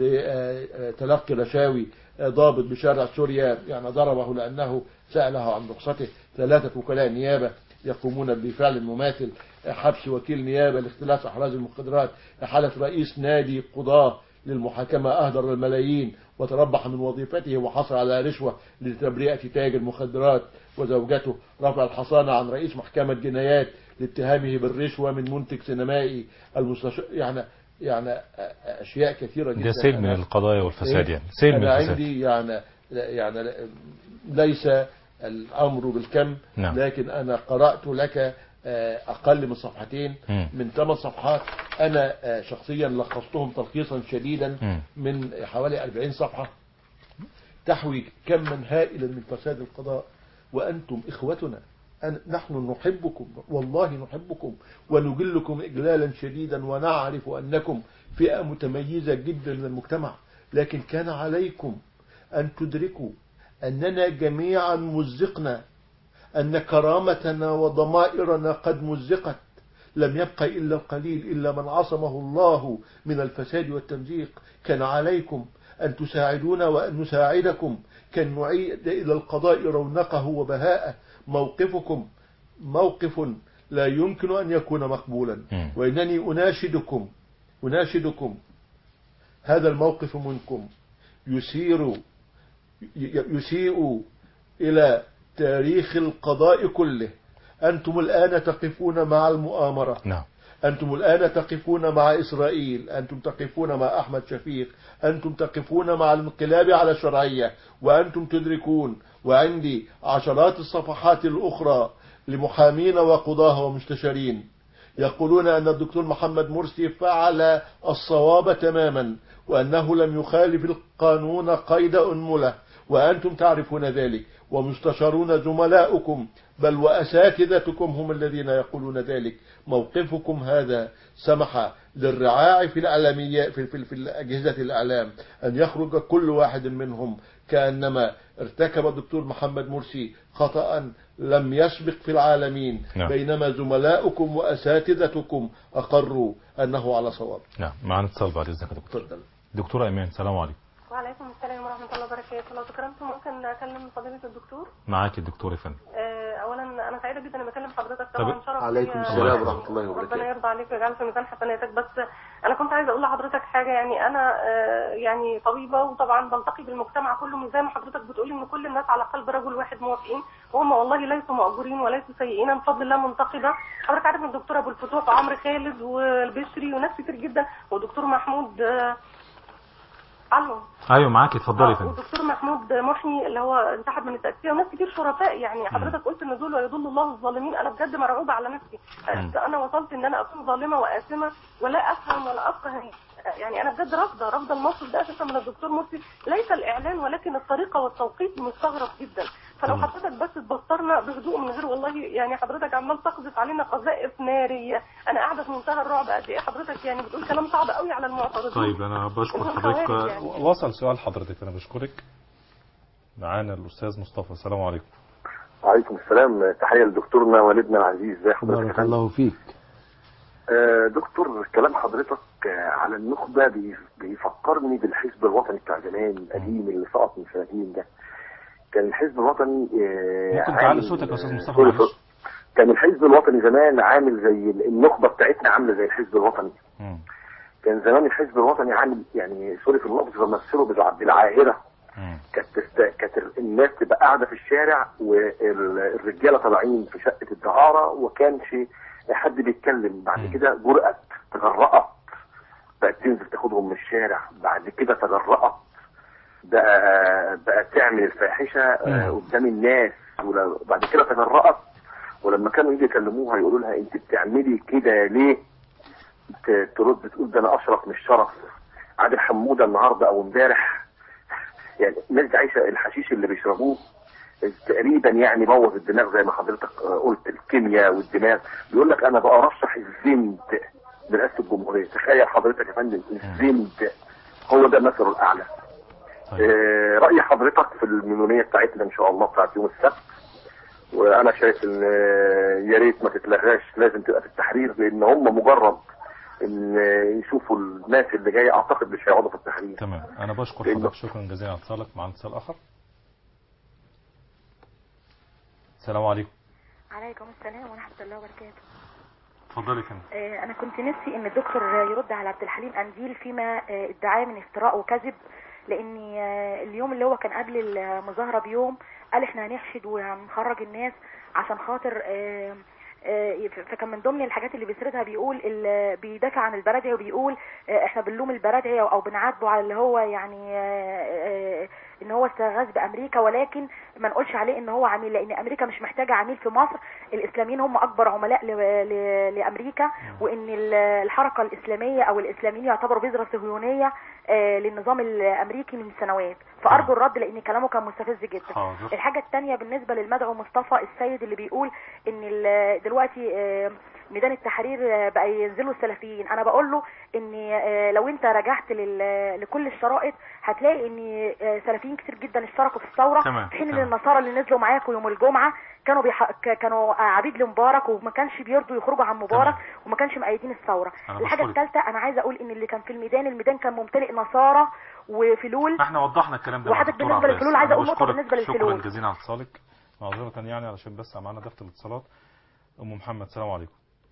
لتلقي رشاوي. ضابط بشارع سوريا يعني ضربه لأنه سأله عن رخصته. 3 وكلاء نيابة يقومون بفعل مماثل. حبس وكيل نيابة لاختلاس أحراز المخدرات. حالة رئيس نادي قضاة للمحاكمة أهدر الملايين وتربح من وظيفته وحصل على رشوة لتبرئة تاجر المخدرات وزوجته. رفع الحصانة عن رئيس محكمة جنايات لاتهامه بالرشوة من منتج سينمائي. يعني أشياء كثيرة جدا. ده سيد من القضايا والفساد يعني سيد من الفساد. عندي يعني ليس الأمر بالكم. نعم. لكن أنا قرأت لك أقل من صفحتين من 8 صفحات. أنا شخصيا لخصتهم تلخيصا شديدا من حوالي 40 صفحة تحوي كما هائلا من فساد القضاء. وأنتم إخوتنا، نحن نحبكم والله نحبكم ونجلكم إجلالا شديدا، ونعرف أنكم فئة متميزة جدا من المجتمع، لكن كان عليكم أن تدركوا أننا جميعا مزقنا، أن كرامتنا وضمائرنا قد مزقت. لم يبقى إلا القليل إلا من عصمه الله من الفساد والتمزيق. كان عليكم أن تساعدونا وأن نساعدكم، كان نعيد إلى القضاء رونقه وبهاءه. موقفكم موقف لا يمكن أن يكون مقبولا، وإنني أناشدكم هذا الموقف منكم يسيء إلى تاريخ القضاء كله. أنتم الآن تقفون مع المؤامرة. نعم. أنتم الآن تقفون مع إسرائيل. أنتم تقفون مع أحمد شفيق. أنتم تقفون مع الانقلاب على الشرعية، وأنتم تدركون. وعندي عشرات الصفحات الأخرى لمحامين وقضاة ومستشارين يقولون أن الدكتور محمد مرسي فعل الصواب تماما، وأنه لم يخالف القانون قيد أنملة، وأنتم تعرفون ذلك، ومستشارون زملاؤكم بل وأساتذتكم هم الذين يقولون ذلك. موقفكم هذا سمح للرعاع في الإعلامية في الأجهزة الإعلام أن يخرج كل واحد منهم كأنما ارتكب الدكتور محمد مرسي خطأ لم يسبق في العالمين. نعم. بينما زملاؤكم وأساتذتكم أقروا أنه على صواب. نعم. معنا اتصال بعد إذنك يا دكتور. دكتورة إيمان، السلام عليكم. وعليكم السلام ورحمة ورحمة الله وبركاته. لو تكرمت ممكن أكلم فضيلة الدكتور؟ معاك الدكتور يا فندم. أولا أنا سعيدة جدا إني بكلم حضرتك، طبعا شرف عليكم السلام ورحمة الله وبركاته. ربنا يرضى عليك ويجعل في ميزان حسناتك. بس أنا كنت عايزة أقول لحضرتك حاجة، يعني أنا يعني طبيبة وطبعا بلتقي بالمجتمع كله، زي ما حضرتك بتقولي إن كل الناس على قلب رجل واحد موافقين، وهم والله ليسوا مأجورين وليسوا سيئين بفضل الله منتقدة. حضرتك عارف إن الدكتور أبو الفتوح وعمرو خالد والبشري وناس كتير جدا ودكتور محمود ايوه معاك، اتفضلي يا فندم. والدكتور محمود محي اللي هو انسحب من التأسيسية وناس كتير شرفاء. يعني حضرتك قلت ان دول ويضل الله الظالمين، انا بجد مرعوبة على نفسي. انا وصلت ان انا اكون ظالمة وآثمة ولا افهم ولا افقه. يعني انا بجد رافضة الموقف ده اساسا من الدكتور مرسي. ليس الاعلان ولكن الطريقة والتوقيت مستغرب جدا. فلو حضرتك بس تبصرنا بهدوء من غير والله، يعني حضرتك عمال تقذف علينا قذائف ناريه، انا قاعده في منتهى الرعب قد ايه. حضرتك يعني بتقول كلام صعب قوي على المعترضين. طيب انا بشكر حضرتك. يعني وصل سؤال حضرتك، انا بشكرك. معانا الاستاذ مصطفى. السلام عليكم. وعليكم السلام. تحيه لدكتورنا والدنا العزيز. ازي حضرتك؟ بارك الله فيك. دكتور، كلام حضرتك على النخبه بيفكرني بالحزب الوطني بتاع زمان القديم اللي سقط من سنتين ده. كان الحزب الوطني ممكن تعلي صوتك يا استاذ مصطفى؟ كان الحزب الوطني زمان عامل زي النخبه بتاعتنا، عامله زي الحزب الوطني. كان زمان الحزب الوطني عامل يعني سوري في اللفظ بمثله بالعاهره. كانت الناس تبقى قاعده في الشارع والرجاله طالعين في شقه الدعاره، وكانش حد بيتكلم. بعد كده جرأت تجرأت بقت تنزل تاخدهم من الشارع. بعد كده تجرأت بقى تعمل الفاحشه قدام الناس. وبعد كده تجرأت، ولما كانوا يجي يكلموها يقولوا لها انت بتعملي كده ليه؟ ترد تقول ده انا اشرف من الشرف. عادل حموده النهارده او امبارح، يعني الناس دي عايشه الحشيش اللي بيشربوه تقريبا، يعني بوظ الدماغ زي ما حضرتك قلت، الكيمياء والدماغ. بيقول لك انا بقى ارشح الزند برئاسه الجمهوريه. تخيل حضرتك يا فندم، الزند هو ده مثله الاعلى. رأي حضرتك في الميمونية بتاعتنا ان شاء الله بتاعت يوم السبت، وانا شايف ان يا ريت ما تتلغاش، لازم تبقى في التحرير، لان هم مجرد ان يشوفوا الناس اللي جايه اعتقد مش هيقعدوا في التحرير. تمام. انا بشكر حضرتك شكرا جزيلا على اتصالك. مع اتصال اخر. السلام عليكم. عليكم السلام ورحمه الله وبركاته. اتفضلي يا فندم. انا كنت نفسي ان الدكتور يرد على عبد الحليم قنديل فيما ادعاه من افتراء وكذب، لان اليوم اللي هو كان قبل المظاهره بيوم قال احنا هنحشد وهنخرج الناس عشان خاطر فكان من ضمن الحاجات اللي بيسردها بيقول بيدافع عن البرادعي، وبيقول احنا بنلوم البرادعي او بنعاتبه على اللي هو يعني ان هو استغاث بامريكا، ولكن ما نقولش عليه ان هو عميل، لان امريكا مش محتاجه عميل في مصر. الاسلاميين هم اكبر عملاء لامريكا، وان الحركه الاسلاميه او الاسلاميين يعتبروا بذره صهيونيه للنظام الامريكي من سنوات. فارجو الرد لان كلامه كان مستفز جدا. الحاجه الثانيه بالنسبه للمدعو مصطفى السيد اللي بيقول ان دلوقتي ميدان التحرير بقى ينزلوا السلفيين، انا بقول له ان لو انت رجعت لكل الشرائط هتلاقي ان سلفيين كتير جدا اشتركوا في الثوره، في حين ان النصارى اللي نزلوا معاكم يوم الجمعه كانوا عبيد لمبارك وما كانش بيرضوا يخرجوا عن مبارك وما كانش مؤيدين الثوره. الحاجه الثالثه انا عايزه اقول ان اللي كان في الميدان كان ممتلئ نصارى وفلول. احنا وضحنا الكلام ده. وحضرتك بالنسبه للفلول عايزه اقول نقطه بالنسبه للفلول. شكرا جزيلا على اتصالك. معذره يعني علشان بس معانا دفتر الاتصالات. ام محمد السلام عليكم.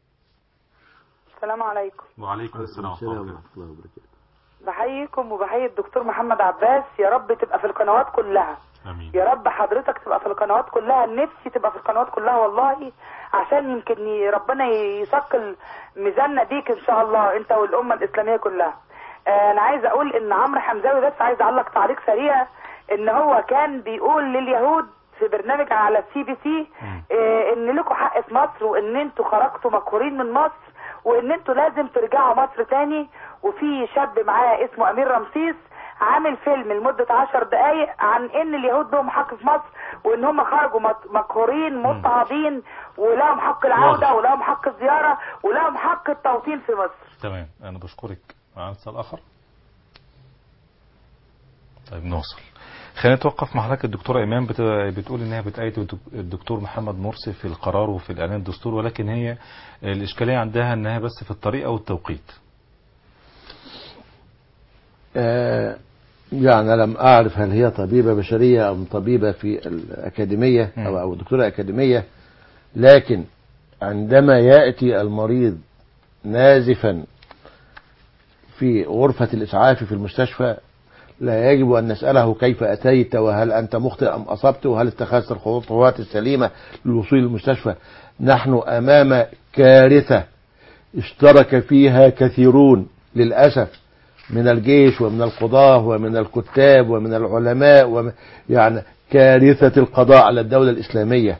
السلام عليكم. وعليكم السلام ورحمه الله وبركاته. بحييكم وبحيي الدكتور محمد عباس، يا رب تبقى في القنوات كلها. امين. يا رب حضرتك تبقى في القنوات كلها، نفسي تبقى في القنوات كلها والله، عشان يمكن ربنا يثقل ميزاننا بيك ان شاء الله انت والامه الاسلاميه كلها. انا عايز اقول ان عمرو حمزاوي، بس عايز اعلق تعليق سريع، ان هو كان بيقول لليهود في برنامج على CBC ان لكم حق في مصر، وان انتوا خرجتوا مقهورين من مصر، وان انتوا لازم ترجعوا مصر تاني. وفي شاب معاه اسمه امير رمسيس عامل فيلم لمدة 10 دقايق عن ان اليهود لهم حق في مصر، وان هم خرجوا مقهورين مضطهدين، ولهم حق العودة ولهم حق الزيارة ولهم حق التوطين في مصر. تمام. انا بشكرك. معانا اتصال اخر. طيب نوصل. خلينا نتوقف مع حضرتك. الدكتورة إيمان بتقول إنها بتأيد الدكتور محمد مرسي في القرار وفي الإعلان الدستور، ولكن هي الإشكالية عندها إنها بس في الطريقة والتوقيت. يعني لم أعرف هل هي طبيبة بشرية أم طبيبة في الأكاديمية أو دكتورة أكاديمية، لكن عندما يأتي المريض نازفا في غرفة الإسعاف في المستشفى لا يجب أن نسأله كيف أتيت وهل أنت مخطئ أم أصبت وهل اتخذت الخطوات السليمة للوصول للمستشفى. نحن أمام كارثة اشترك فيها كثيرون للأسف من الجيش ومن القضاة ومن الكتاب ومن العلماء يعني كارثة القضاء على الدولة الإسلامية.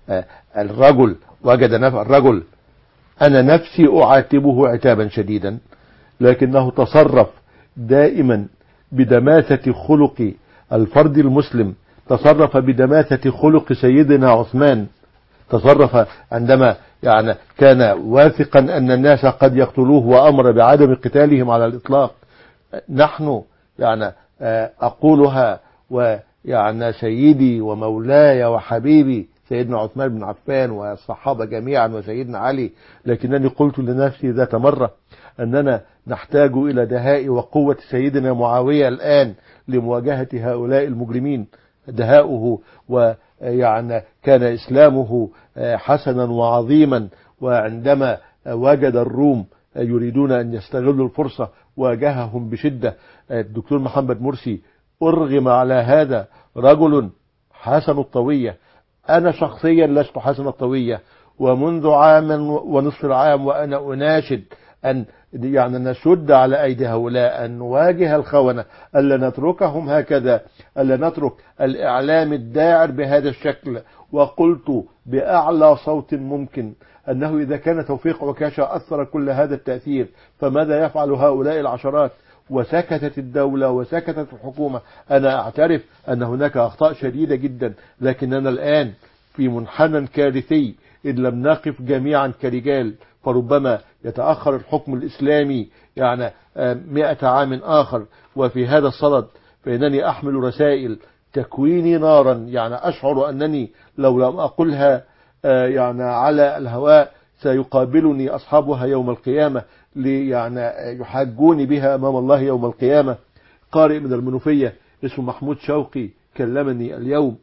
الرجل وجد الرجل أنا نفسي أعاتبه عتابا شديدا، لكنه تصرف دائما بدماثة خلق الفرد المسلم، تصرف بدماثة خلق سيدنا عثمان، تصرف عندما يعني كان واثقا أن الناس قد يقتلوه وأمر بعدم قتالهم على الإطلاق. نحن يعني أقولها ويعني سيدي ومولاي وحبيبي سيدنا عثمان بن عفان والصحابة جميعا وسيدنا علي، لكنني قلت لنفسي ذات مرة أننا نحتاج إلى دهاء وقوة سيدنا معاوية الآن لمواجهة هؤلاء المجرمين. دهاؤه ويعني كان إسلامه حسنا وعظيما، وعندما وجد الروم يريدون أن يستغلوا الفرصة واجههم بشدة. الدكتور محمد مرسي أرغم على هذا، رجل حسن الطوية. أنا شخصيا لست حسن الطوية، ومنذ عام ونصف العام وأنا أناشد أن يعني نشد على أيدي هؤلاء، أن نواجه الخونة، ألا نتركهم هكذا، ألا نترك الإعلام الداعر بهذا الشكل. وقلت بأعلى صوت ممكن أنه إذا كان توفيق عكاشة أثر كل هذا التأثير، فماذا يفعل هؤلاء العشرات؟ وسكتت الدولة وسكتت الحكومة. أنا أعترف أن هناك أخطاء شديدة جدا، لكننا الآن في منحنى كارثي إن لم نقف جميعا كرجال، فربما يتأخر الحكم الإسلامي يعني 100 عام آخر. وفي هذا الصدد فإنني أحمل رسائل تكويني نارا، يعني أشعر أنني لو لم أقلها يعني على الهواء سيقابلني أصحابها يوم القيامة يعني يحاجوني بها أمام الله يوم القيامة. قارئ من المنوفية اسمه محمود شوقي كلمني اليوم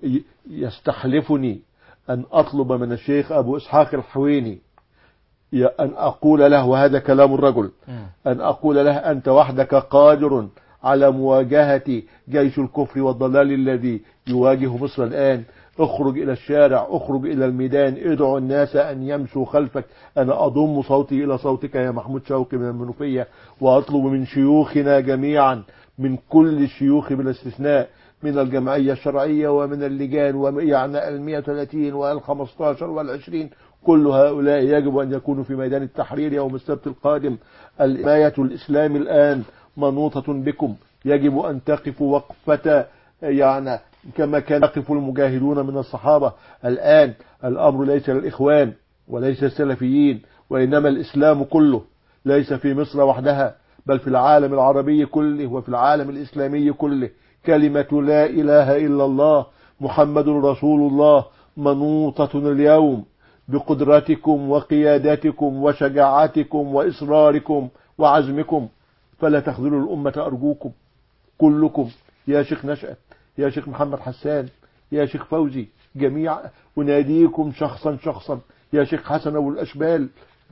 يستحلفني أن أطلب من الشيخ أبو إسحاق الحويني أن أقول له، وهذا كلام الرجل، أن أقول له أنت وحدك قادر على مواجهة جيش الكفر والضلال الذي يواجه مصر الآن. اخرج إلى الشارع، اخرج إلى الميدان، ادعو الناس أن يمشوا خلفك. أنا أضم صوتي إلى صوتك يا محمود شوقي من المنوفية، وأطلب من شيوخنا جميعا، من كل الشيوخ بلا استثناء، من الجمعية الشرعية ومن اللجان ويعني 130 وال15 وال20، كل هؤلاء يجب أن يكونوا في ميدان التحرير يوم السبت القادم. الحماية الإسلام الآن منوطة بكم، يجب أن تقفوا وقفة يعني كما كان يقف المجاهدون من الصحابة. الآن الأمر ليس للإخوان وليس السلفيين، وإنما الإسلام كله، ليس في مصر وحدها بل في العالم العربي كله وفي العالم الإسلامي كله. كلمة لا إله إلا الله محمد رسول الله منوطة اليوم بقدرتكم وقيادتكم وشجاعتكم وإصراركم وعزمكم، فلا تخذلوا الأمة أرجوكم كلكم. يا شيخ نشأت، يا شيخ محمد حسان، يا شيخ فوزي، جميع أناديكم شخصا شخصا، يا شيخ حسن أبو الأشبال،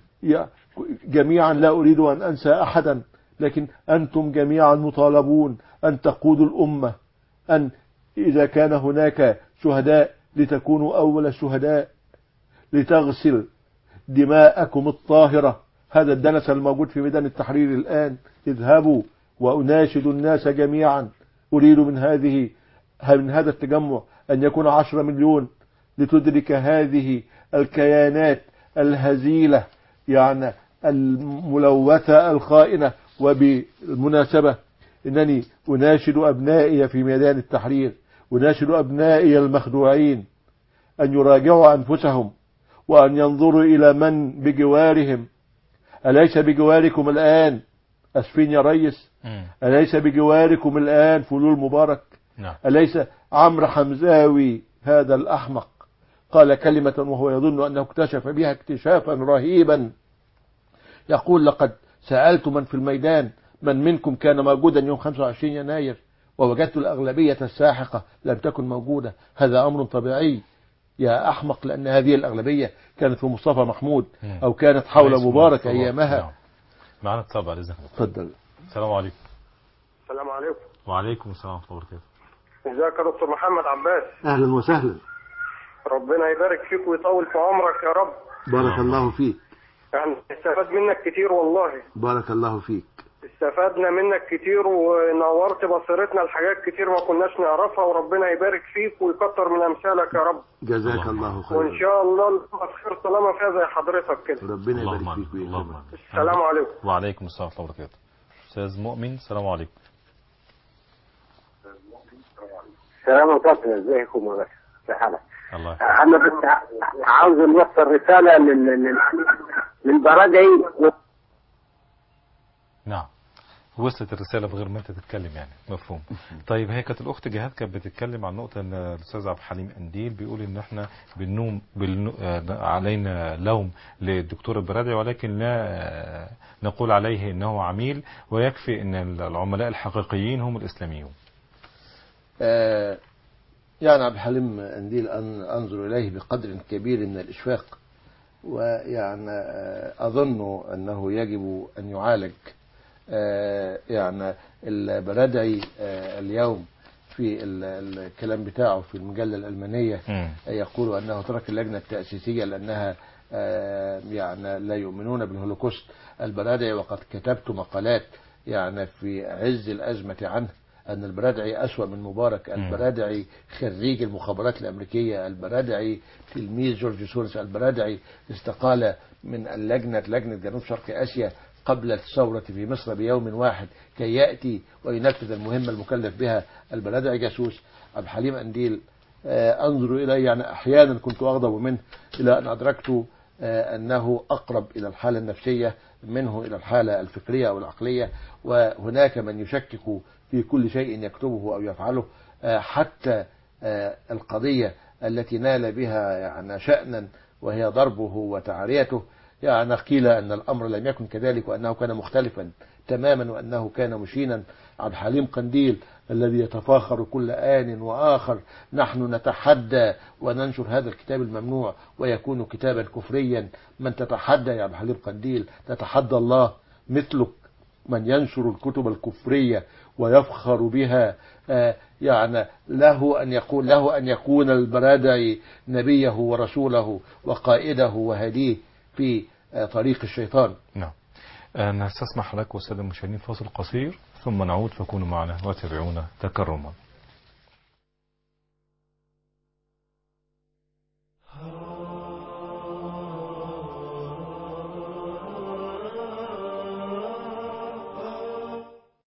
جميعا لا أريد أن أنسى أحدا، لكن أنتم جميعا مطالبون أن تقودوا الأمة، أن إذا كان هناك شهداء لتكونوا أول الشهداء، لتغسل دماءكم الطاهرة. هذا الدنس الموجود في ميدان التحرير الآن، اذهبوا. وأناشد الناس جميعا، أريد من هذا التجمع أن يكون 10 مليون لتدرك هذه الكيانات الهزيلة يعني الملوثة الخائنة. وبالمناسبة إنني أناشد أبنائي في ميدان التحرير، أناشد أبنائي المخدوعين أن يراجعوا أنفسهم وأن ينظروا إلى من بجوارهم. أليس بجواركم الآن أسفين يا ريس؟ أليس بجواركم الآن فلول مبارك؟ أليس عمرو حمزاوي هذا الأحمق قال كلمة وهو يظن أنه اكتشف بها اكتشافا رهيبا، يقول لقد سألت من في الميدان من منكم كان موجودا يوم 25 يناير ووجدت الأغلبية الساحقة لم تكن موجودة، هذا أمر طبيعي يا أحمق، لأن هذه الأغلبية كانت في مصطفى محمود أو كانت حول مبارك أيامها. معنا اتصال بعد إذنك. اتفضل. السلام عليكم. السلام عليكم. وعليكم السلام ورحمة الله وبركاته. ازيك يا دكتور محمد عباس؟ أهلا وسهلا. ربنا يبارك فيك ويطول في عمرك يا رب. بارك الله فيك. يعني استفاد منك كتير والله. بارك الله فيك. استفدنا منك كتير ونورت بصيرتنا لحاجات كتير ما كناش نعرفها، وربنا يبارك فيك ويكتر من امثالك يا رب. جزاك الله خير. وان شاء الله الامه بخير طالما فيها زي حضرتك كده. ربنا يبارك فيك ويكرمك. السلام عليكم. وعليكم السلام ورحمه الله وبركاته. استاذ مؤمن السلام عليكم. السلام عليكم. ازيكم يا باشا؟ في حالك؟ الله يحفظك. انا بس عاوز نوصل رساله للبرادعي. نعم وصلت الرسالة بغير ما انت تتكلم يعني، مفهوم. طيب هي كانت الاخت جهاد كانت بتتكلم عن نقطة ان الاستاذ عبد الحليم قنديل بيقول ان احنا علينا لوم للدكتور البرادعي، ولكن لا نقول عليه انه عميل، ويكفي ان العملاء الحقيقيين هم الاسلاميون. يعني عبد الحليم قنديل انظر اليه بقدر كبير من الاشفاق، ويعني اظن انه يجب ان يعالج. يعني البرادعي اليوم في الكلام بتاعه في المجلة الألمانية يقول أنه ترك اللجنة التأسيسية لأنها يعني لا يؤمنون بالهولوكوست. البرادعي وقد كتبت مقالات يعني في عز الأزمة عنه أن البرادعي أسوأ من مبارك. البرادعي خريج المخابرات الأمريكية، البرادعي تلميذ جورج سورس، البرادعي استقال من لجنة جنوب شرق آسيا قبل الثورة في مصر بيوم واحد كي يأتي وينفذ المهمة المكلف بها. البرادعي جاسوس. عبد الحليم قنديل أنظر إليه يعني أحيانا كنت أغضب منه إلى أن أدركت أنه أقرب إلى الحالة النفسية منه إلى الحالة الفكرية أو العقلية، وهناك من يشكك في كل شيء يكتبه أو يفعله، حتى القضية التي نال بها يعني شأنا وهي ضربه وتعريته، يعني قيل أن الأمر لم يكن كذلك وأنه كان مختلفا تماما وأنه كان مشينا. عبد الحليم قنديل الذي يتفاخر كل آن وآخر نحن نتحدى وننشر هذا الكتاب الممنوع ويكون كتابا كفريا. من تتحدى يا عبد الحليم قنديل؟ تتحدى الله. مثلك من ينشر الكتب الكفرية ويفخر بها يعني له أن يكون البرادعي نبيه ورسوله وقائده وهديه في طريق الشيطان. نعم. نستسمح لك والسادة المشاهدين فاصل قصير ثم نعود، فكونوا معنا وتابعونا تكرما.